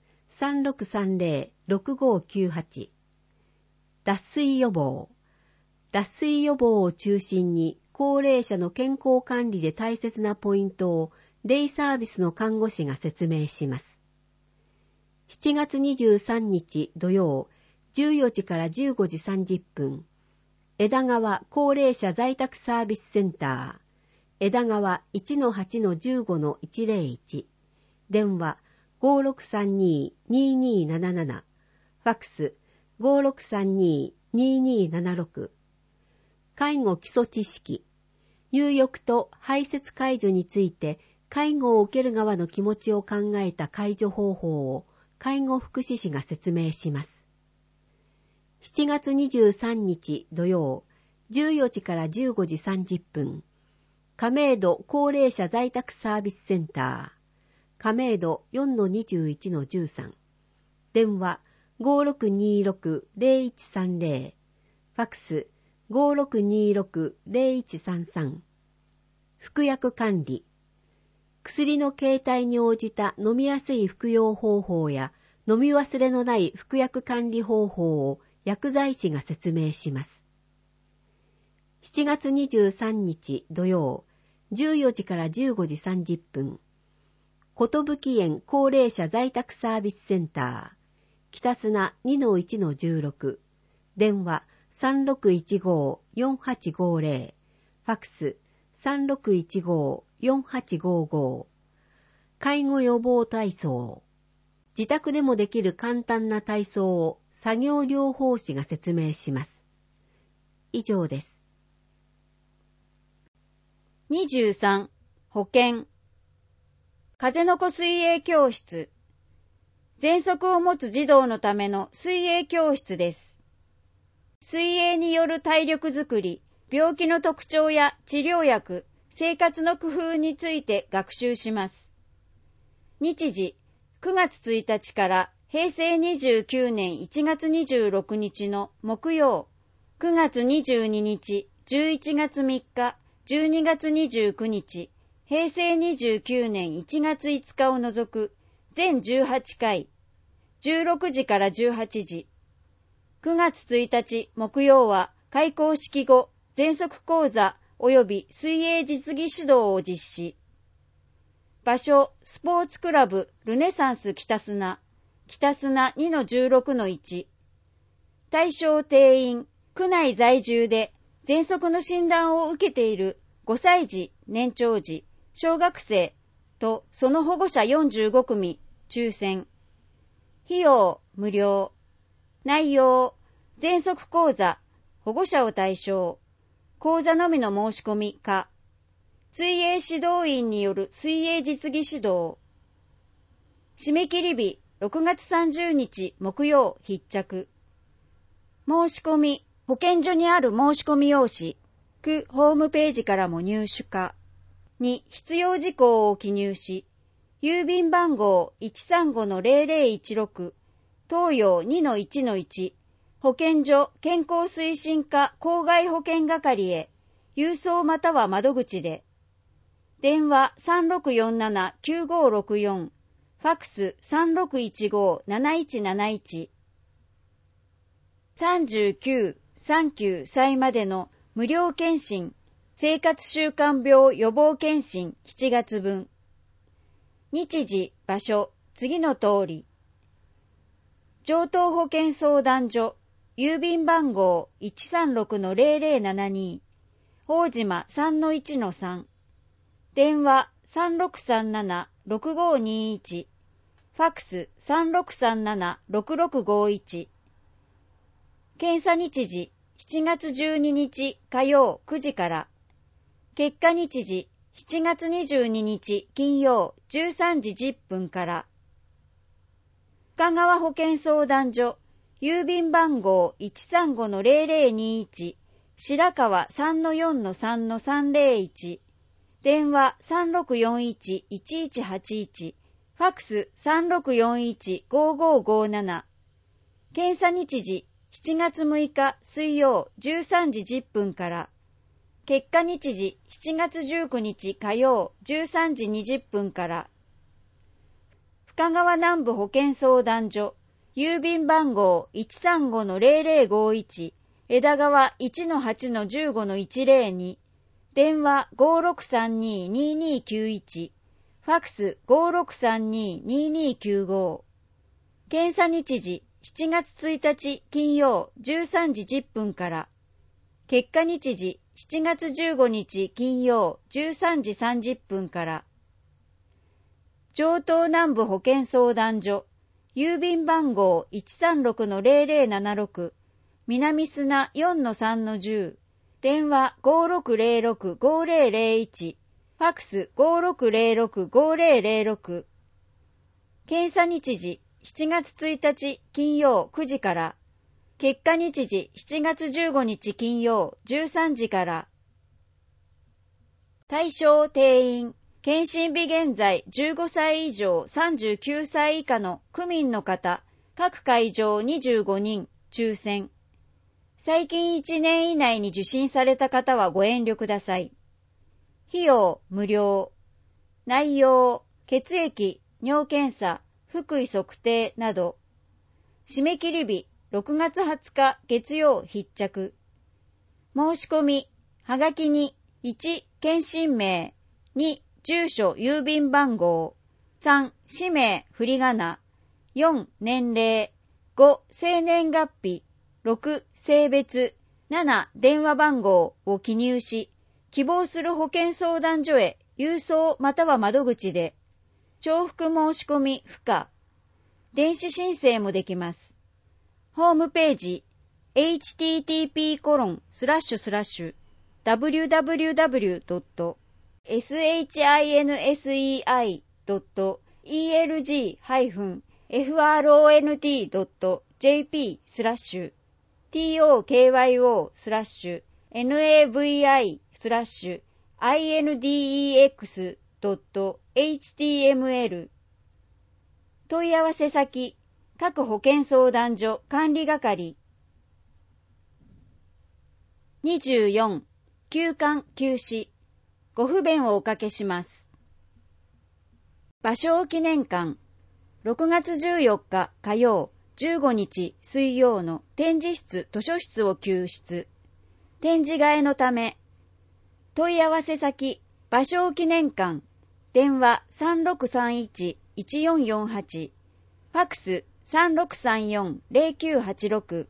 3630-6598。脱水予防。脱水予防を中心に高齢者の健康管理で大切なポイントをデイサービスの看護師が説明します。7月23日土曜、14時から15時30分。枝川高齢者在宅サービスセンター、 枝川 1-8-15-101、電話 5632-2277、ファックス 5632-2276。介護基礎知識、入浴と排泄介助について介護を受ける側の気持ちを考えた介助方法を介護福祉士が説明します。7月23日土曜、14時から15時30分、亀戸高齢者在宅サービスセンター、亀戸 4-21-13、電話 5626-0130、ファックス 5626-0133。服薬管理、薬の形態に応じた飲みやすい服用方法や飲み忘れのない服薬管理方法を薬剤師が説明します。7月23日土曜、14時から15時30分、寿園高齢者在宅サービスセンター、北砂 2-1-16、電話 3615-4850、ファックス 3615-4855。介護予防体操、自宅でもできる簡単な体操を作業療法士が説明します。以上です。 23. 保健。風の子水泳教室。喘息を持つ児童のための水泳教室です。水泳による体力づくり、病気の特徴や治療薬、生活の工夫について学習します。日時、9月1日から平成29年1月26日の木曜、9月22日、11月3日、12月29日、平成29年1月5日を除く全18回、16時から18時。9月1日木曜は開校式後、喘息講座及び水泳実技指導を実施。場所、スポーツクラブルネサンス北砂、北砂 2-16-1。対象定員、区内在住で喘息の診断を受けている5歳児、年長児、小学生とその保護者45組、抽選。費用、無料。内容、喘息講座、保護者を対象。講座のみの申し込みか。水泳指導員による水泳実技指導。締め切り日、6月30日木曜必着。申し込み、保健所にある申し込み用紙、区ホームページからも入手可。に必要事項を記入し、郵便番号 135-0016、東洋 2-1-1、保健所健康推進課校外保健係へ、郵送または窓口で。電話 3647-9564、ファックス 3615-7171。39、39歳までの無料検診、生活習慣病予防検診7月分。日時、場所、次の通り。上東保健相談所、郵便番号 136-0072、大島 3-1-3。電話 3637-6521、ファックス 3637-6651。検査日時、7月12日火曜9時から。結果日時、7月22日金曜13時10分から。深川保健相談所、郵便番号 135-0021、白川 3-4-3-301、電話 3641-1181、ファックス 3641-5557。検査日時、7月6日水曜13時10分から。結果日時、7月19日火曜13時20分から。深川南部保健相談所、郵便番号 135-0051、枝川 1-8-15-102、電話 5632-2291、ファックス 5632-2295。検査日時、7月1日金曜13時10分から。結果日時、 7月15日金曜13時30分から。城東南部保健相談所、郵便番号 136-0076、南砂 4-3-10、電話 5606-5001、ファックス 5606-5006。検査日時7月1日金曜9時から。結果日時7月15日金曜13時から。対象定員、検診日現在15歳以上39歳以下の区民の方、各会場25人、抽選。最近1年以内に受診された方はご遠慮ください。費用無料。内容、血液、尿検査、腹囲測定など。締め切り日、6月20日月曜必着。申し込み、はがきに、1、検診名、2、住所郵便番号、3、氏名振り仮名、4、年齢、5、生年月日、6、性別、7、電話番号を記入し、希望する保健相談所へ郵送または窓口で、重複申し込み不可。電子申請もできます。ホームページ https://www.shyonokyo.jp/tokyo-index.html 問い合わせ先、各保健相談所管理係。24、休館休止。ご不便をおかけします。芭蕉記念館、6月14日火曜、15日水曜の展示室図書室を休室。展示替えのため。問い合わせ先、芭蕉記念館。電話3631-1448。ファックス3634-0986。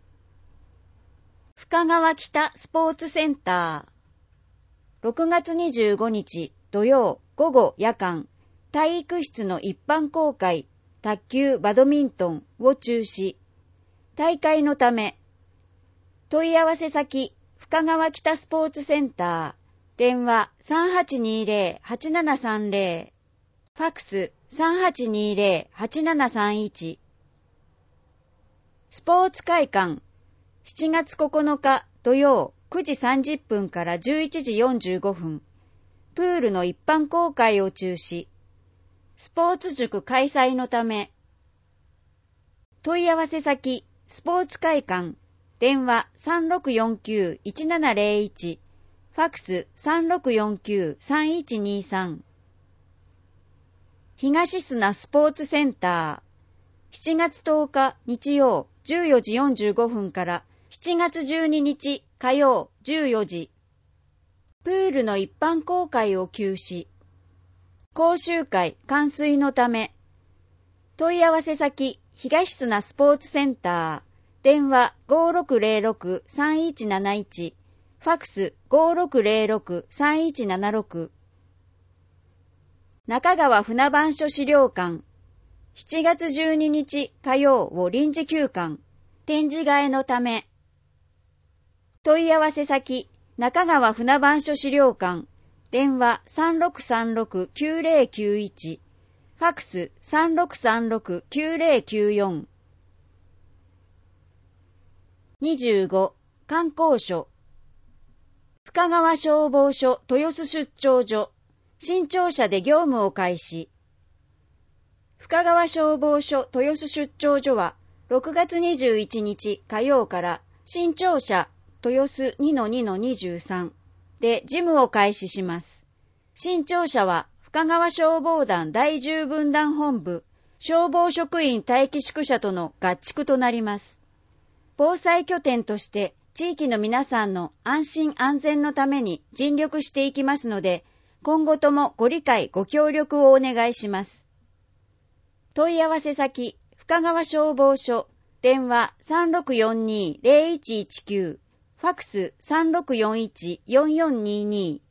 深川北スポーツセンター。6月25日土曜午後夜間、体育室の一般公開、卓球バドミントンを中止。大会のため。問い合わせ先、深川北スポーツセンター。電話3820-8730。ファックス3820-8731。スポーツ会館、7月9日土曜9時30分から11時45分。プールの一般公開を中止。スポーツ塾開催のため。問い合わせ先、スポーツ会館。電話3649-1701。ファックス3649-3123。東砂スポーツセンター。7月10日日曜14時45分から7月12日火曜14時。プールの一般公開を休止。講習会完遂のため。問い合わせ先、東砂スポーツセンター。電話5606-3171。ファックス5606-3176。中川船番所資料館。7月12日火曜を臨時休館。展示替えのため。問い合わせ先、中川船番所資料館。電話3636-9091。ファックス3636-9094。25、観光所。深川消防署豊洲出張所。新庁舎で業務を開始。深川消防署豊洲出張所は6月21日火曜から新庁舎豊洲 2-2-23 で事務を開始します。新庁舎は深川消防団第10分団本部消防職員待機宿舎との合築となります。防災拠点として地域の皆さんの安心安全のために尽力していきますので、今後ともご理解ご協力をお願いします。問い合わせ先、深川消防署、電話3642-0119、フファクス 3641-4422。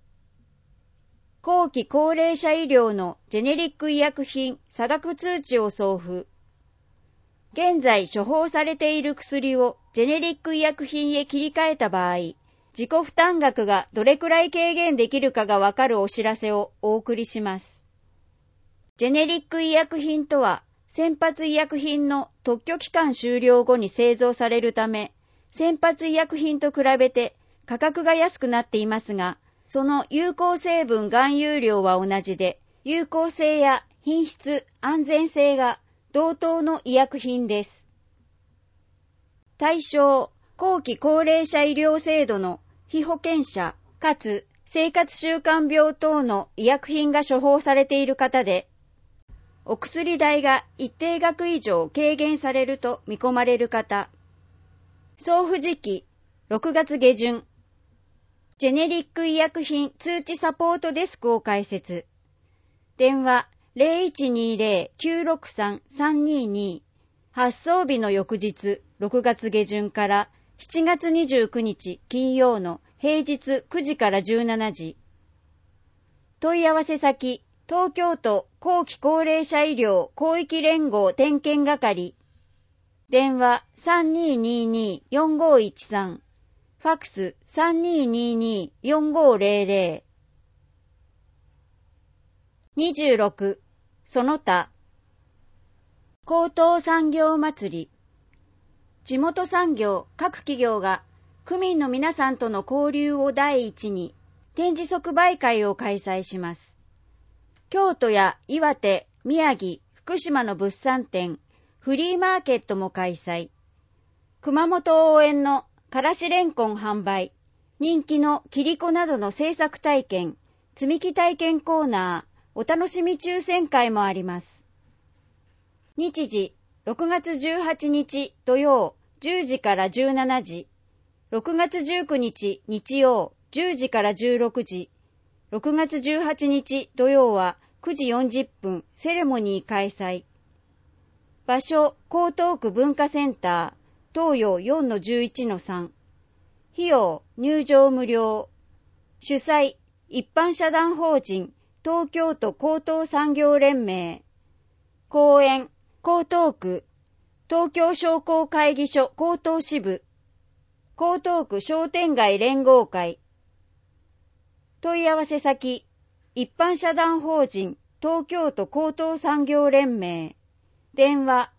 後期高齢者医療のジェネリック医薬品差額通知を送付。現在処方されている薬をジェネリック医薬品へ切り替えた場合、自己負担額がどれくらい軽減できるかがわかるお知らせをお送りします。ジェネリック医薬品とは、先発医薬品の特許期間終了後に製造されるため、先発医薬品と比べて価格が安くなっていますが、その有効成分含有量は同じで、有効性や品質、安全性が同等の医薬品です。対象、後期高齢者医療制度の被保険者、かつ生活習慣病等の医薬品が処方されている方で、お薬代が一定額以上軽減されると見込まれる方。送付時期、6月下旬。ジェネリック医薬品通知サポートデスクを開設。電話 0120-963-322。発送日の翌日、6月下旬から7月29日金曜の平日9時から17時。問い合わせ先、東京都後期高齢者医療広域連合点検係。電話 3222-4513。ファクス 3222-4500。26. その他。高等産業祭り。地元産業各企業が区民の皆さんとの交流を第一に展示即売会を開催します。京都や岩手、宮城、福島の物産展、フリーマーケットも開催。熊本応援のからしれんこん販売、人気のキリコなどの製作体験、積み木体験コーナー、お楽しみ抽選会もあります。日時、6月18日土曜10時から17時、6月19日日曜10時から16時、6月18日土曜は9時40分セレモニー開催。場所、江東区文化センター、東洋 4-11-3。費用、入場無料。主催、一般社団法人、東京都高等産業連盟。講演、江東区、東京商工会議所江東支部。江東区商店街連合会。問い合わせ先、一般社団法人、東京都高等産業連盟。電話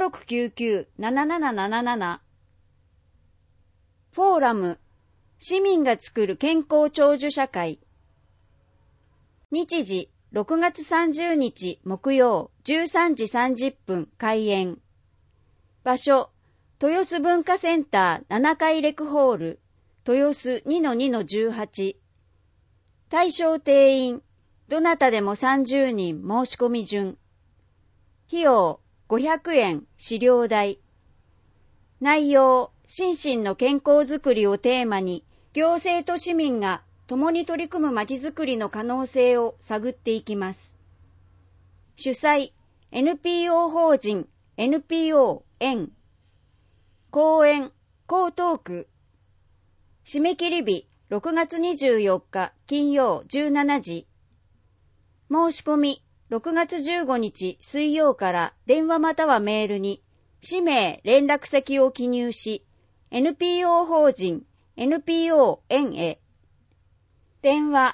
3699-7777。フォーラム、市民が作る健康長寿社会。日時、6月30日木曜13時30分開演。場所、豊洲文化センター7階レクホール、豊洲 2-2-18。対象定員、どなたでも30人申し込み順。費用、500円、資料代。内容、心身の健康づくりをテーマに、行政と市民が共に取り組むまちづくりの可能性を探っていきます。主催、NPO 法人、NPO 園。講演、江東区。締め切り日、6月24日金曜17時。申し込み、6月15日水曜から電話またはメールに、氏名、連絡先を記入し、NPO 法人、NPO 園へ。電話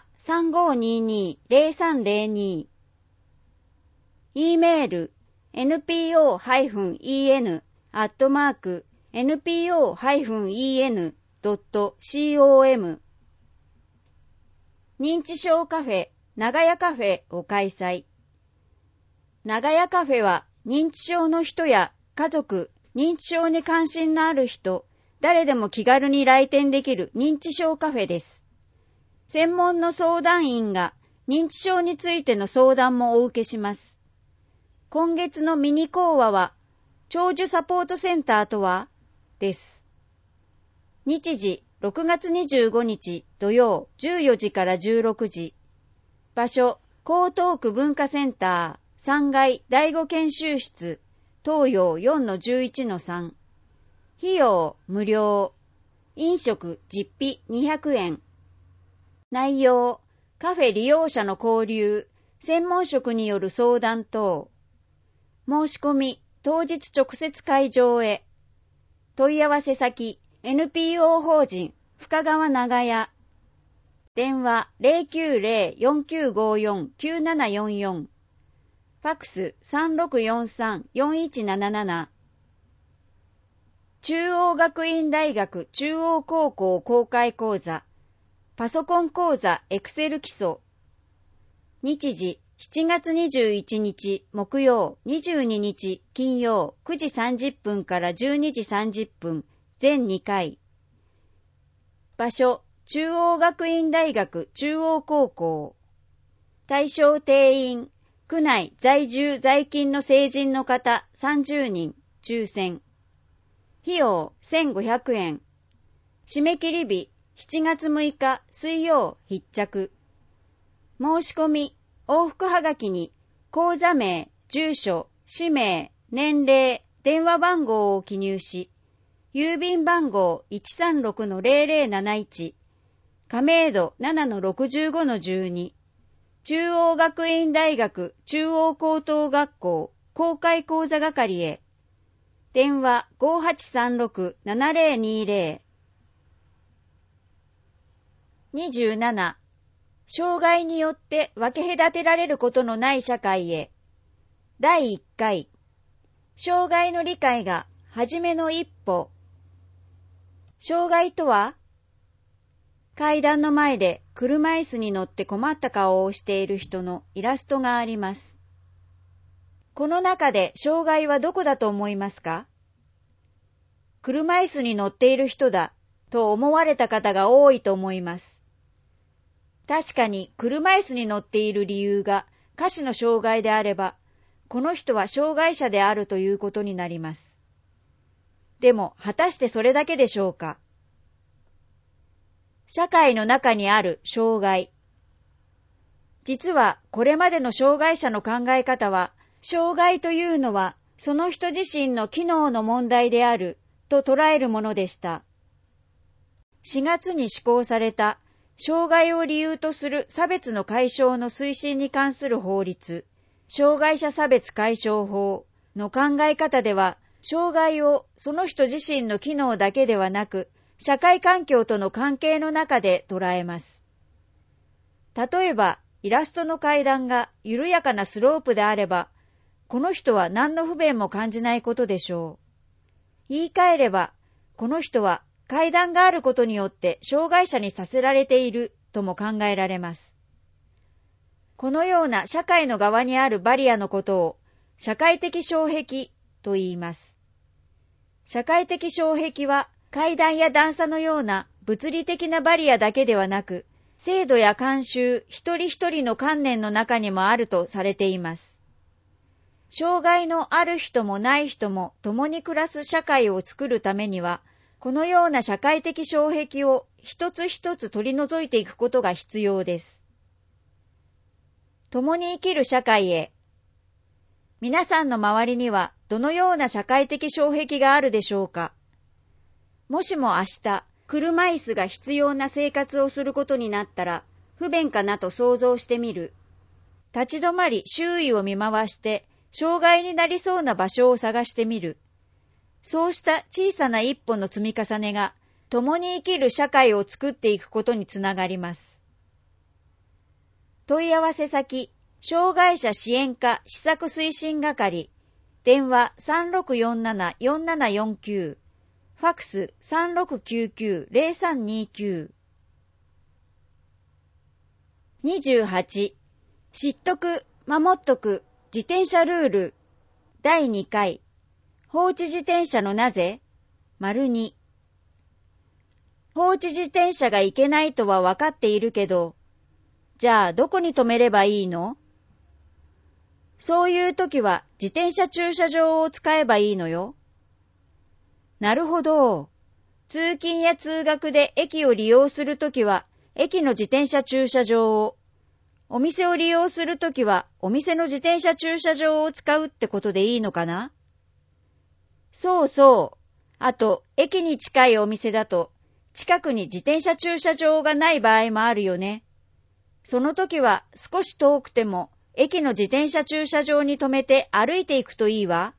3522-0302。E メール、npo-en@npo-en.com。認知症カフェ、長屋カフェを開催。長屋カフェは認知症の人や家族、認知症に関心のある人、誰でも気軽に来店できる認知症カフェです。専門の相談員が認知症についての相談もお受けします。今月のミニ講話は、長寿サポートセンターとはです。日時、6月25日土曜14時から16時。場所、江東区文化センター3階第5研修室、東洋 4-11-3。費用無料。 飲食実費200円。内容、カフェ利用者の交流、専門職による相談等。申し込み、当日直接会場へ。問い合わせ先、NPO 法人、深川長屋。電話 090-4954-9744。ファックス 3643-4177。中央学院大学中央高校公開講座。パソコン講座エクセル基礎。日時7月21日木曜、22日金曜9時30分から12時30分、全2回。場所、中央学院大学中央高校。対象定員、区内在住在勤の成人の方30人、抽選。費用1500円。締め切り日、7月6日水曜必着。申し込み、往復はがきに、口座名、住所、氏名、年齢、電話番号を記入し、郵便番号 136-0071、亀戸 7-65-12、中央学院大学中央高等学校公開講座係へ。電話 5836-7020。27、障害によって分け隔てられることのない社会へ。第1回、障害の理解が初めの一歩。障害とは、階段の前で車椅子に乗って困った顔をしている人のイラストがあります。この中で障害はどこだと思いますか？車椅子に乗っている人だと思われた方が多いと思います。確かに車椅子に乗っている理由が下肢の障害であれば、この人は障害者であるということになります。でも果たしてそれだけでしょうか？社会の中にある障害。実はこれまでの障害者の考え方は、障害というのはその人自身の機能の問題であると捉えるものでした。4月に施行された障害を理由とする差別の解消の推進に関する法律、障害者差別解消法の考え方では、障害をその人自身の機能だけではなく、社会環境との関係の中で捉えます。例えば、イラストの階段が緩やかなスロープであれば、この人は何の不便も感じないことでしょう。言い換えれば、この人は階段があることによって障害者にさせられているとも考えられます。このような社会の側にあるバリアのことを社会的障壁と言います。社会的障壁は階段や段差のような物理的なバリアだけではなく、制度や慣習一人一人の観念の中にもあるとされています。障害のある人もない人も共に暮らす社会を作るためには、このような社会的障壁を一つ一つ取り除いていくことが必要です。共に生きる社会へ。皆さんの周りにはどのような社会的障壁があるでしょうか？もしも明日、車椅子が必要な生活をすることになったら、不便かなと想像してみる。立ち止まり周囲を見回して、障害になりそうな場所を探してみる。そうした小さな一歩の積み重ねが、共に生きる社会を作っていくことにつながります。問い合わせ先、障害者支援課施策推進係、電話 3647-4749、ファックス 3699-0329。28、知っとく、守っとく、自転車ルール。第2回。放置自転車のなぜ ②。放置自転車がいけないとは分かっているけど、じゃあどこに止めればいいの？そういう時は自転車駐車場を使えばいいのよ。なるほど。通勤や通学で駅を利用するときは、駅の自転車駐車場を、お店を利用するときは、お店の自転車駐車場を使うってことでいいのかな？そうそう。あと、駅に近いお店だと、 近くに自転車駐車場がない場合もあるよね。その時は少し遠くても駅の自転車駐車場に停めて歩いていくといいわ。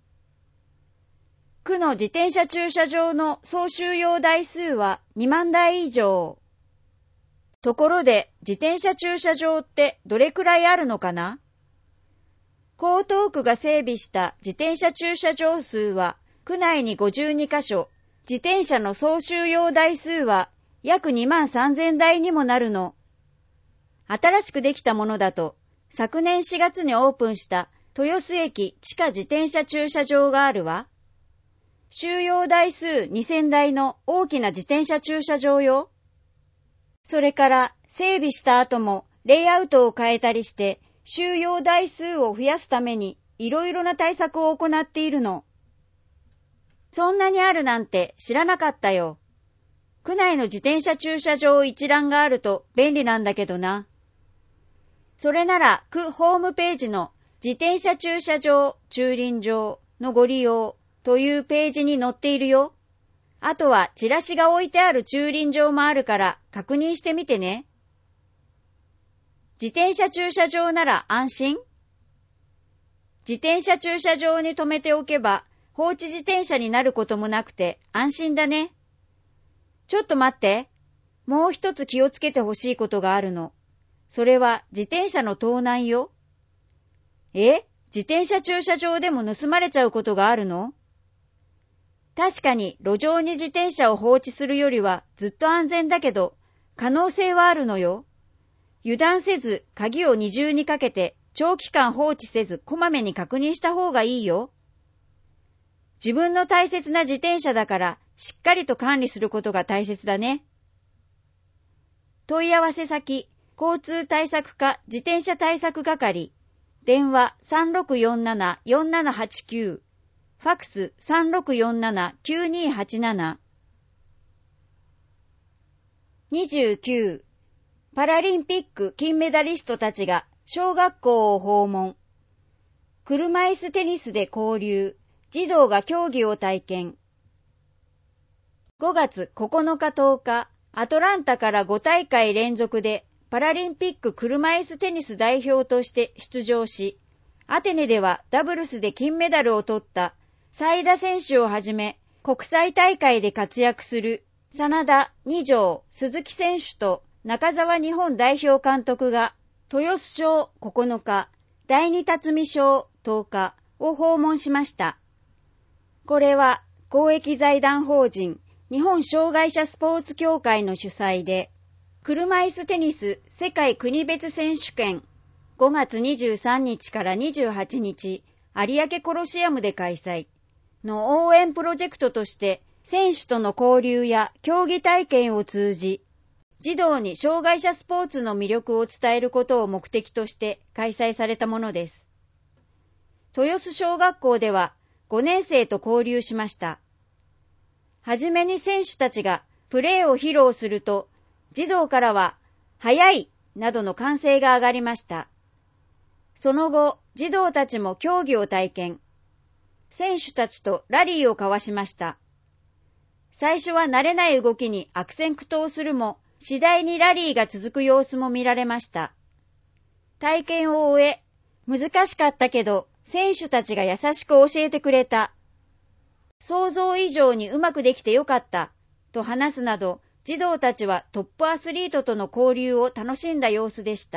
区の自転車駐車場の総収容台数は2万台以上。ところで自転車駐車場ってどれくらいあるのかな？江東区が整備した自転車駐車場数は区内に52カ所、自転車の総収容台数は約2万3000台にもなるの。新しくできたものだと、昨年4月にオープンした豊洲駅地下自転車駐車場があるわ。収容台数2000台の大きな自転車駐車場よ。それから整備した後もレイアウトを変えたりして収容台数を増やすためにいろいろな対策を行っているの。そんなにあるなんて知らなかったよ。区内の自転車駐車場一覧があると便利なんだけどな。それなら区ホームページの自転車駐車場、駐輪場のご利用というページに載っているよ。あとはチラシが置いてある駐輪場もあるから確認してみてね。自転車駐車場なら安心？自転車駐車場に停めておけば放置自転車になることもなくて安心だね。ちょっと待って。もう一つ気をつけてほしいことがあるの。それは自転車の盗難よ。自転車駐車場でも盗まれちゃうことがあるの？確かに路上に自転車を放置するよりはずっと安全だけど、可能性はあるのよ。油断せず鍵を二重にかけて長期間放置せずこまめに確認した方がいいよ。自分の大切な自転車だからしっかりと管理することが大切だね。問い合わせ先、交通対策課自転車対策係、電話3647-4789、ファックス3647-9287。29. パラリンピック金メダリストたちが小学校を訪問。車椅子テニスで交流。児童が競技を体験。5月9日10日、アトランタから5大会連続でパラリンピック車椅子テニス代表として出場し、アテネではダブルスで金メダルを取った斉田選手をはじめ、国際大会で活躍する真田、二条、鈴木選手と中澤日本代表監督が豊洲賞9日、第二辰巳賞10日を訪問しました。これは公益財団法人日本障害者スポーツ協会の主催で、車椅子テニス世界国別選手権5月23日から28日有明コロシアムで開催の応援プロジェクトとして選手との交流や競技体験を通じ、児童に障害者スポーツの魅力を伝えることを目的として開催されたものです。豊洲小学校では5年生と交流しました。はじめに選手たちがプレーを披露すると、児童からは、速いなどの歓声が上がりました。その後、児童たちも競技を体験。選手たちとラリーを交わしました。最初は慣れない動きに悪戦苦闘するも、次第にラリーが続く様子も見られました。体験を終え、難しかったけど、選手たちが優しく教えてくれた。想像以上にうまくできてよかった、と話すなど、児童たちはトップアスリートとの交流を楽しんだ様子でした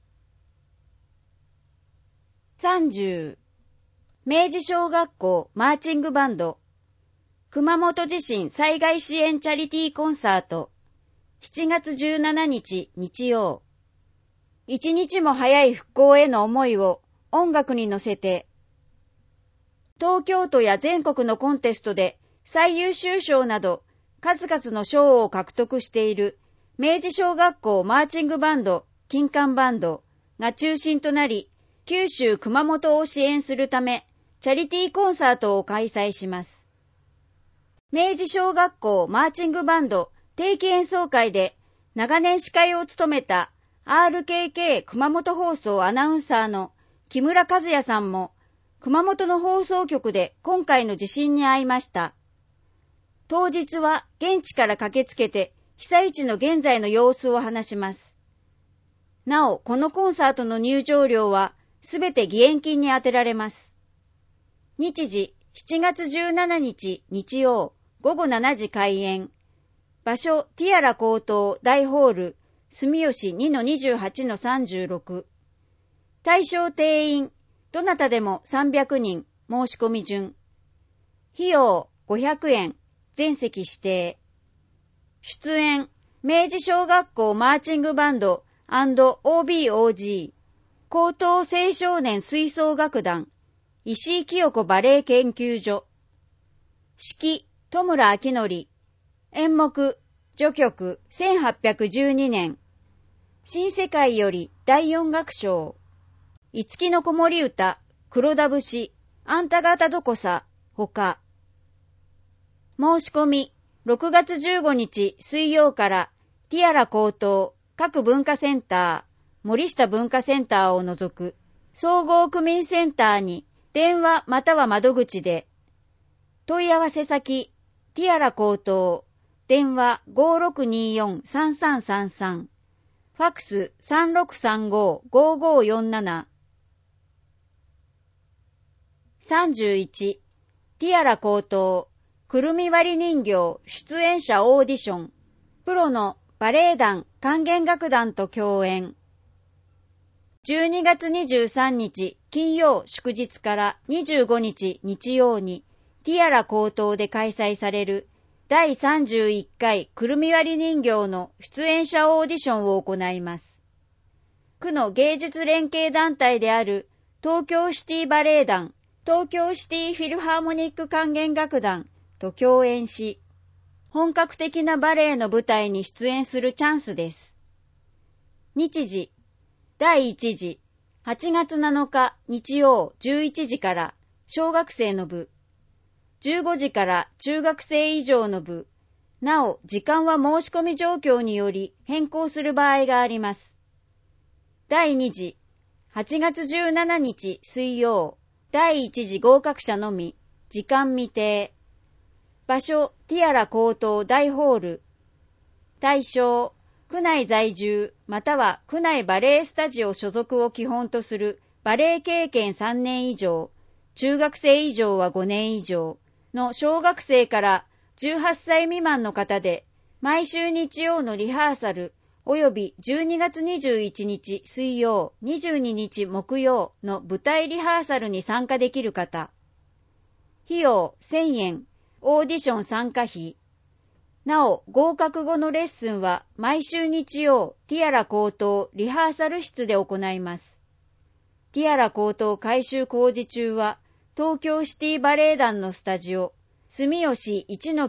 。30. 明治小学校マーチングバンド熊本地震災害支援チャリティーコンサート7月17日日曜。一日も早い復興への思いを音楽に乗せて、東京都や全国のコンテストで最優秀賞など数々の賞を獲得している明治小学校マーチングバンド金管バンドが中心となり、九州熊本を支援するためチャリティーコンサートを開催します。明治小学校マーチングバンド定期演奏会で長年司会を務めた RKK 熊本放送アナウンサーの木村和也さんも熊本の放送局で今回の地震に遭いました。 当日は現地から駆けつけて被災地の現在の様子を話します。なお、このコンサートの入場料はすべて義援金に充てられます。日時7月17日日曜午後7時開演。場所ティアラ高等大ホール住吉 2-28-36。対象定員どなたでも300人申し込み順。費用500円全席指定。出演明治小学校マーチングバンド&OBOG 高等青少年吹奏楽団石井清子バレエ研究所。指揮戸村明則。演目序曲1812年。新世界より第4楽章。五木の子守歌黒田節あんた方どこさほか。申し込み6月15日水曜からティアラ高等各文化センター森下文化センターを除く総合区民センターに電話または窓口で。問い合わせ先ティアラ高等電話 5624-3333 ファックス 3635-5547。 31. ティアラ高等くるみ割り人形出演者オーディション。プロのバレエ団管弦楽団と共演。12月23日金曜祝日から25日日曜にティアラ高等で開催される第31回くるみ割り人形の出演者オーディションを行います。区の芸術連携団体である東京シティバレエ団、東京シティフィルハーモニック管弦楽団と共演し、本格的なバレエの舞台に出演するチャンスです。日時、第1次、8月7日日曜11時から小学生の部、15時から中学生以上の部、なお時間は申し込み状況により変更する場合があります。第2次、8月17日水曜、第1次合格者のみ、時間未定。場所、ティアラ高等大ホール。対象、区内在住または区内バレエスタジオ所属を基本とするバレエ経験3年以上、中学生以上は5年以上の小学生から18歳未満の方で、毎週日曜のリハーサル及び12月21日水曜、22日木曜の舞台リハーサルに参加できる方。費用1000円、オーディション参加費。なお、合格後のレッスンは毎週日曜、ティアラ高等リハーサル室で行います。ティアラ高等改修工事中は、東京シティバレエ団のスタジオ、住吉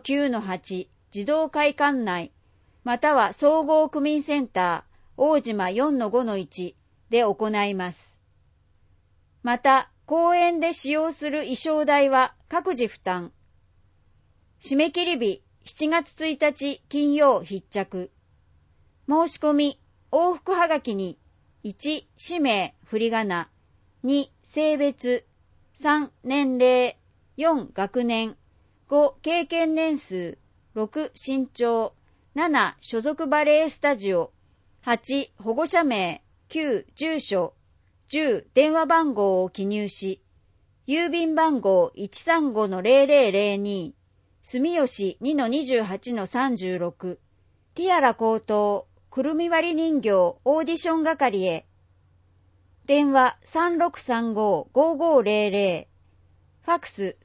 1-9-8 児童会館内、または総合区民センター、大島 4-5-1 で行います。また、公演で使用する衣装代は各自負担。締め切り日、7月1日金曜必着。申し込み、往復はがきに、1、氏名、振り仮名、2、性別、3、年齢、4、学年、5、経験年数、6、身長、7、所属バレエスタジオ、8、保護者名、9、住所、10、電話番号を記入し、郵便番号 135-0002、住吉 2-28-36、ティアラ高等くるみ割り人形オーディション係へ。電話 3635-5500、ファックス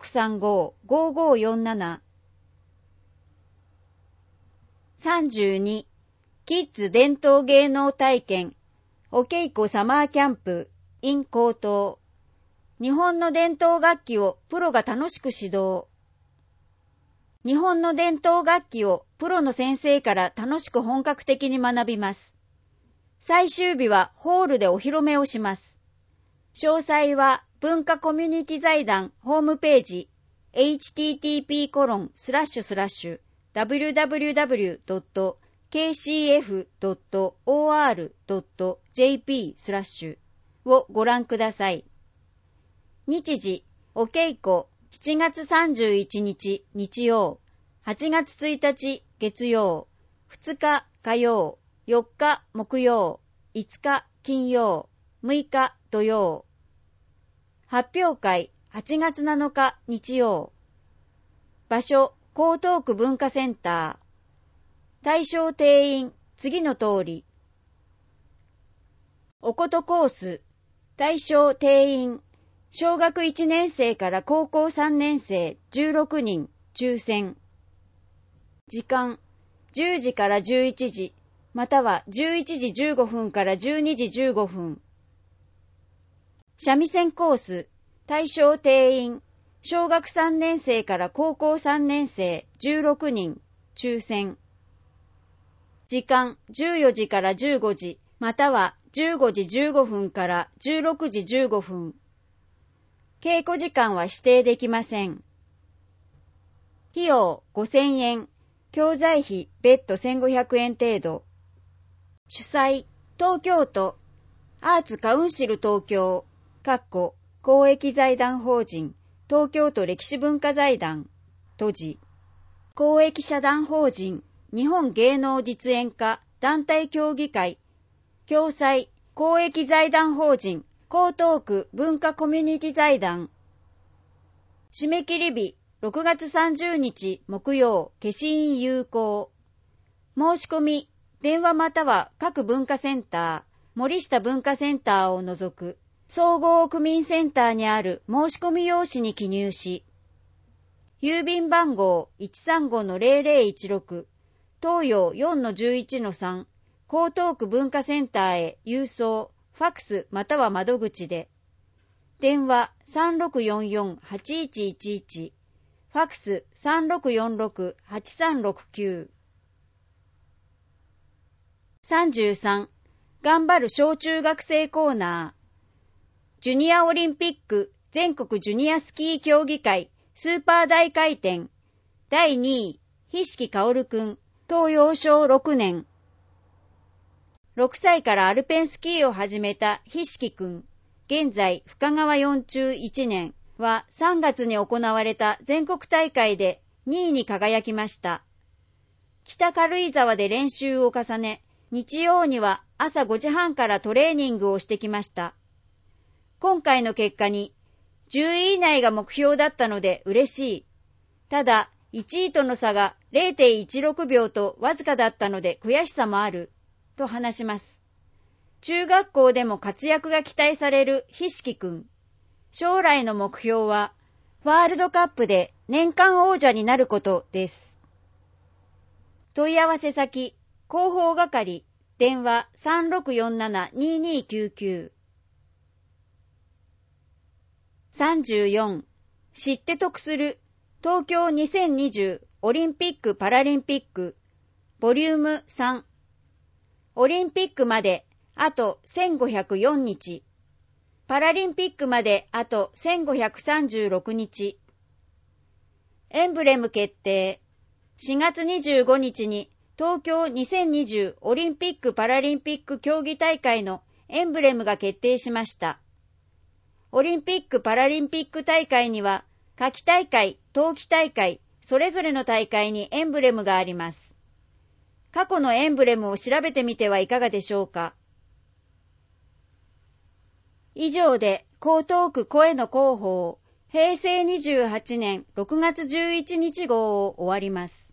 3635-5547。32、キッズ伝統芸能体験お稽古サマーキャンプ in 高等。日本の伝統楽器をプロが楽しく指導。日本の伝統楽器をプロの先生から楽しく本格的に学びます。最終日はホールでお披露目をします。詳細は文化コミュニティ財団ホームページ http://www.kcf.or.jp/ をご覧ください。日時、お稽古7月31日日曜 8月1日月曜、2日火曜、4日木曜、5日金曜、6日土曜。発表会8月7日日曜。場所、江東区文化センター。対象定員、次の通り。おことコース、対象定員、小学1年生から高校3年生16人、抽選。時間、10時から11時、または11時15分から12時15分。三味線コース、対象定員、小学3年生から高校3年生16人、抽選。時間、14時から15時、または15時15分から16時15分。稽古時間は指定できません。費用5000円、教材費別途1500円程度。主催、東京都、アーツカウンシル東京、公益財団法人、東京都歴史文化財団、都知。公益社団法人、日本芸能実演家団体協議会、共催、公益財団法人、江東区文化コミュニティ財団。締め切り日、6月30日木曜、消印有効。申し込み、電話または各文化センター、森下文化センターを除く、総合区民センターにある申し込み用紙に記入し、郵便番号 135-0016、東洋 4-11-3、江東区文化センターへ郵送、ファックスまたは窓口で、電話 3644-8111、ファックス 3646-8369。33、頑張る小中学生コーナー。ジュニアオリンピック全国ジュニアスキー競技会スーパー大回転第2位、菱木薫くん、東洋小6年。6歳からアルペンスキーを始めた菱木くん、現在深川4中1年は3月に行われた全国大会で2位に輝きました。北軽井沢で練習を重ね、日曜には朝5時半からトレーニングをしてきました。今回の結果に、10位以内が目標だったので嬉しい。ただ、1位との差が 0.16 秒とわずかだったので悔しさもある、と話します。中学校でも活躍が期待される菱木くん。将来の目標は、ワールドカップで年間王者になることです。問い合わせ先、広報係、電話 3647-2299。34、知って得する東京2020オリンピック・パラリンピックボリューム3。オリンピックまであと1504日。パラリンピックまであと1536日。エンブレム決定。4月25日に東京2020オリンピック・パラリンピック競技大会のエンブレムが決定しました。オリンピック・パラリンピック大会には、夏季大会、冬季大会、それぞれの大会にエンブレムがあります。過去のエンブレムを調べてみてはいかがでしょうか。以上で、江東区声の広報、平成28年6月11日号を終わります。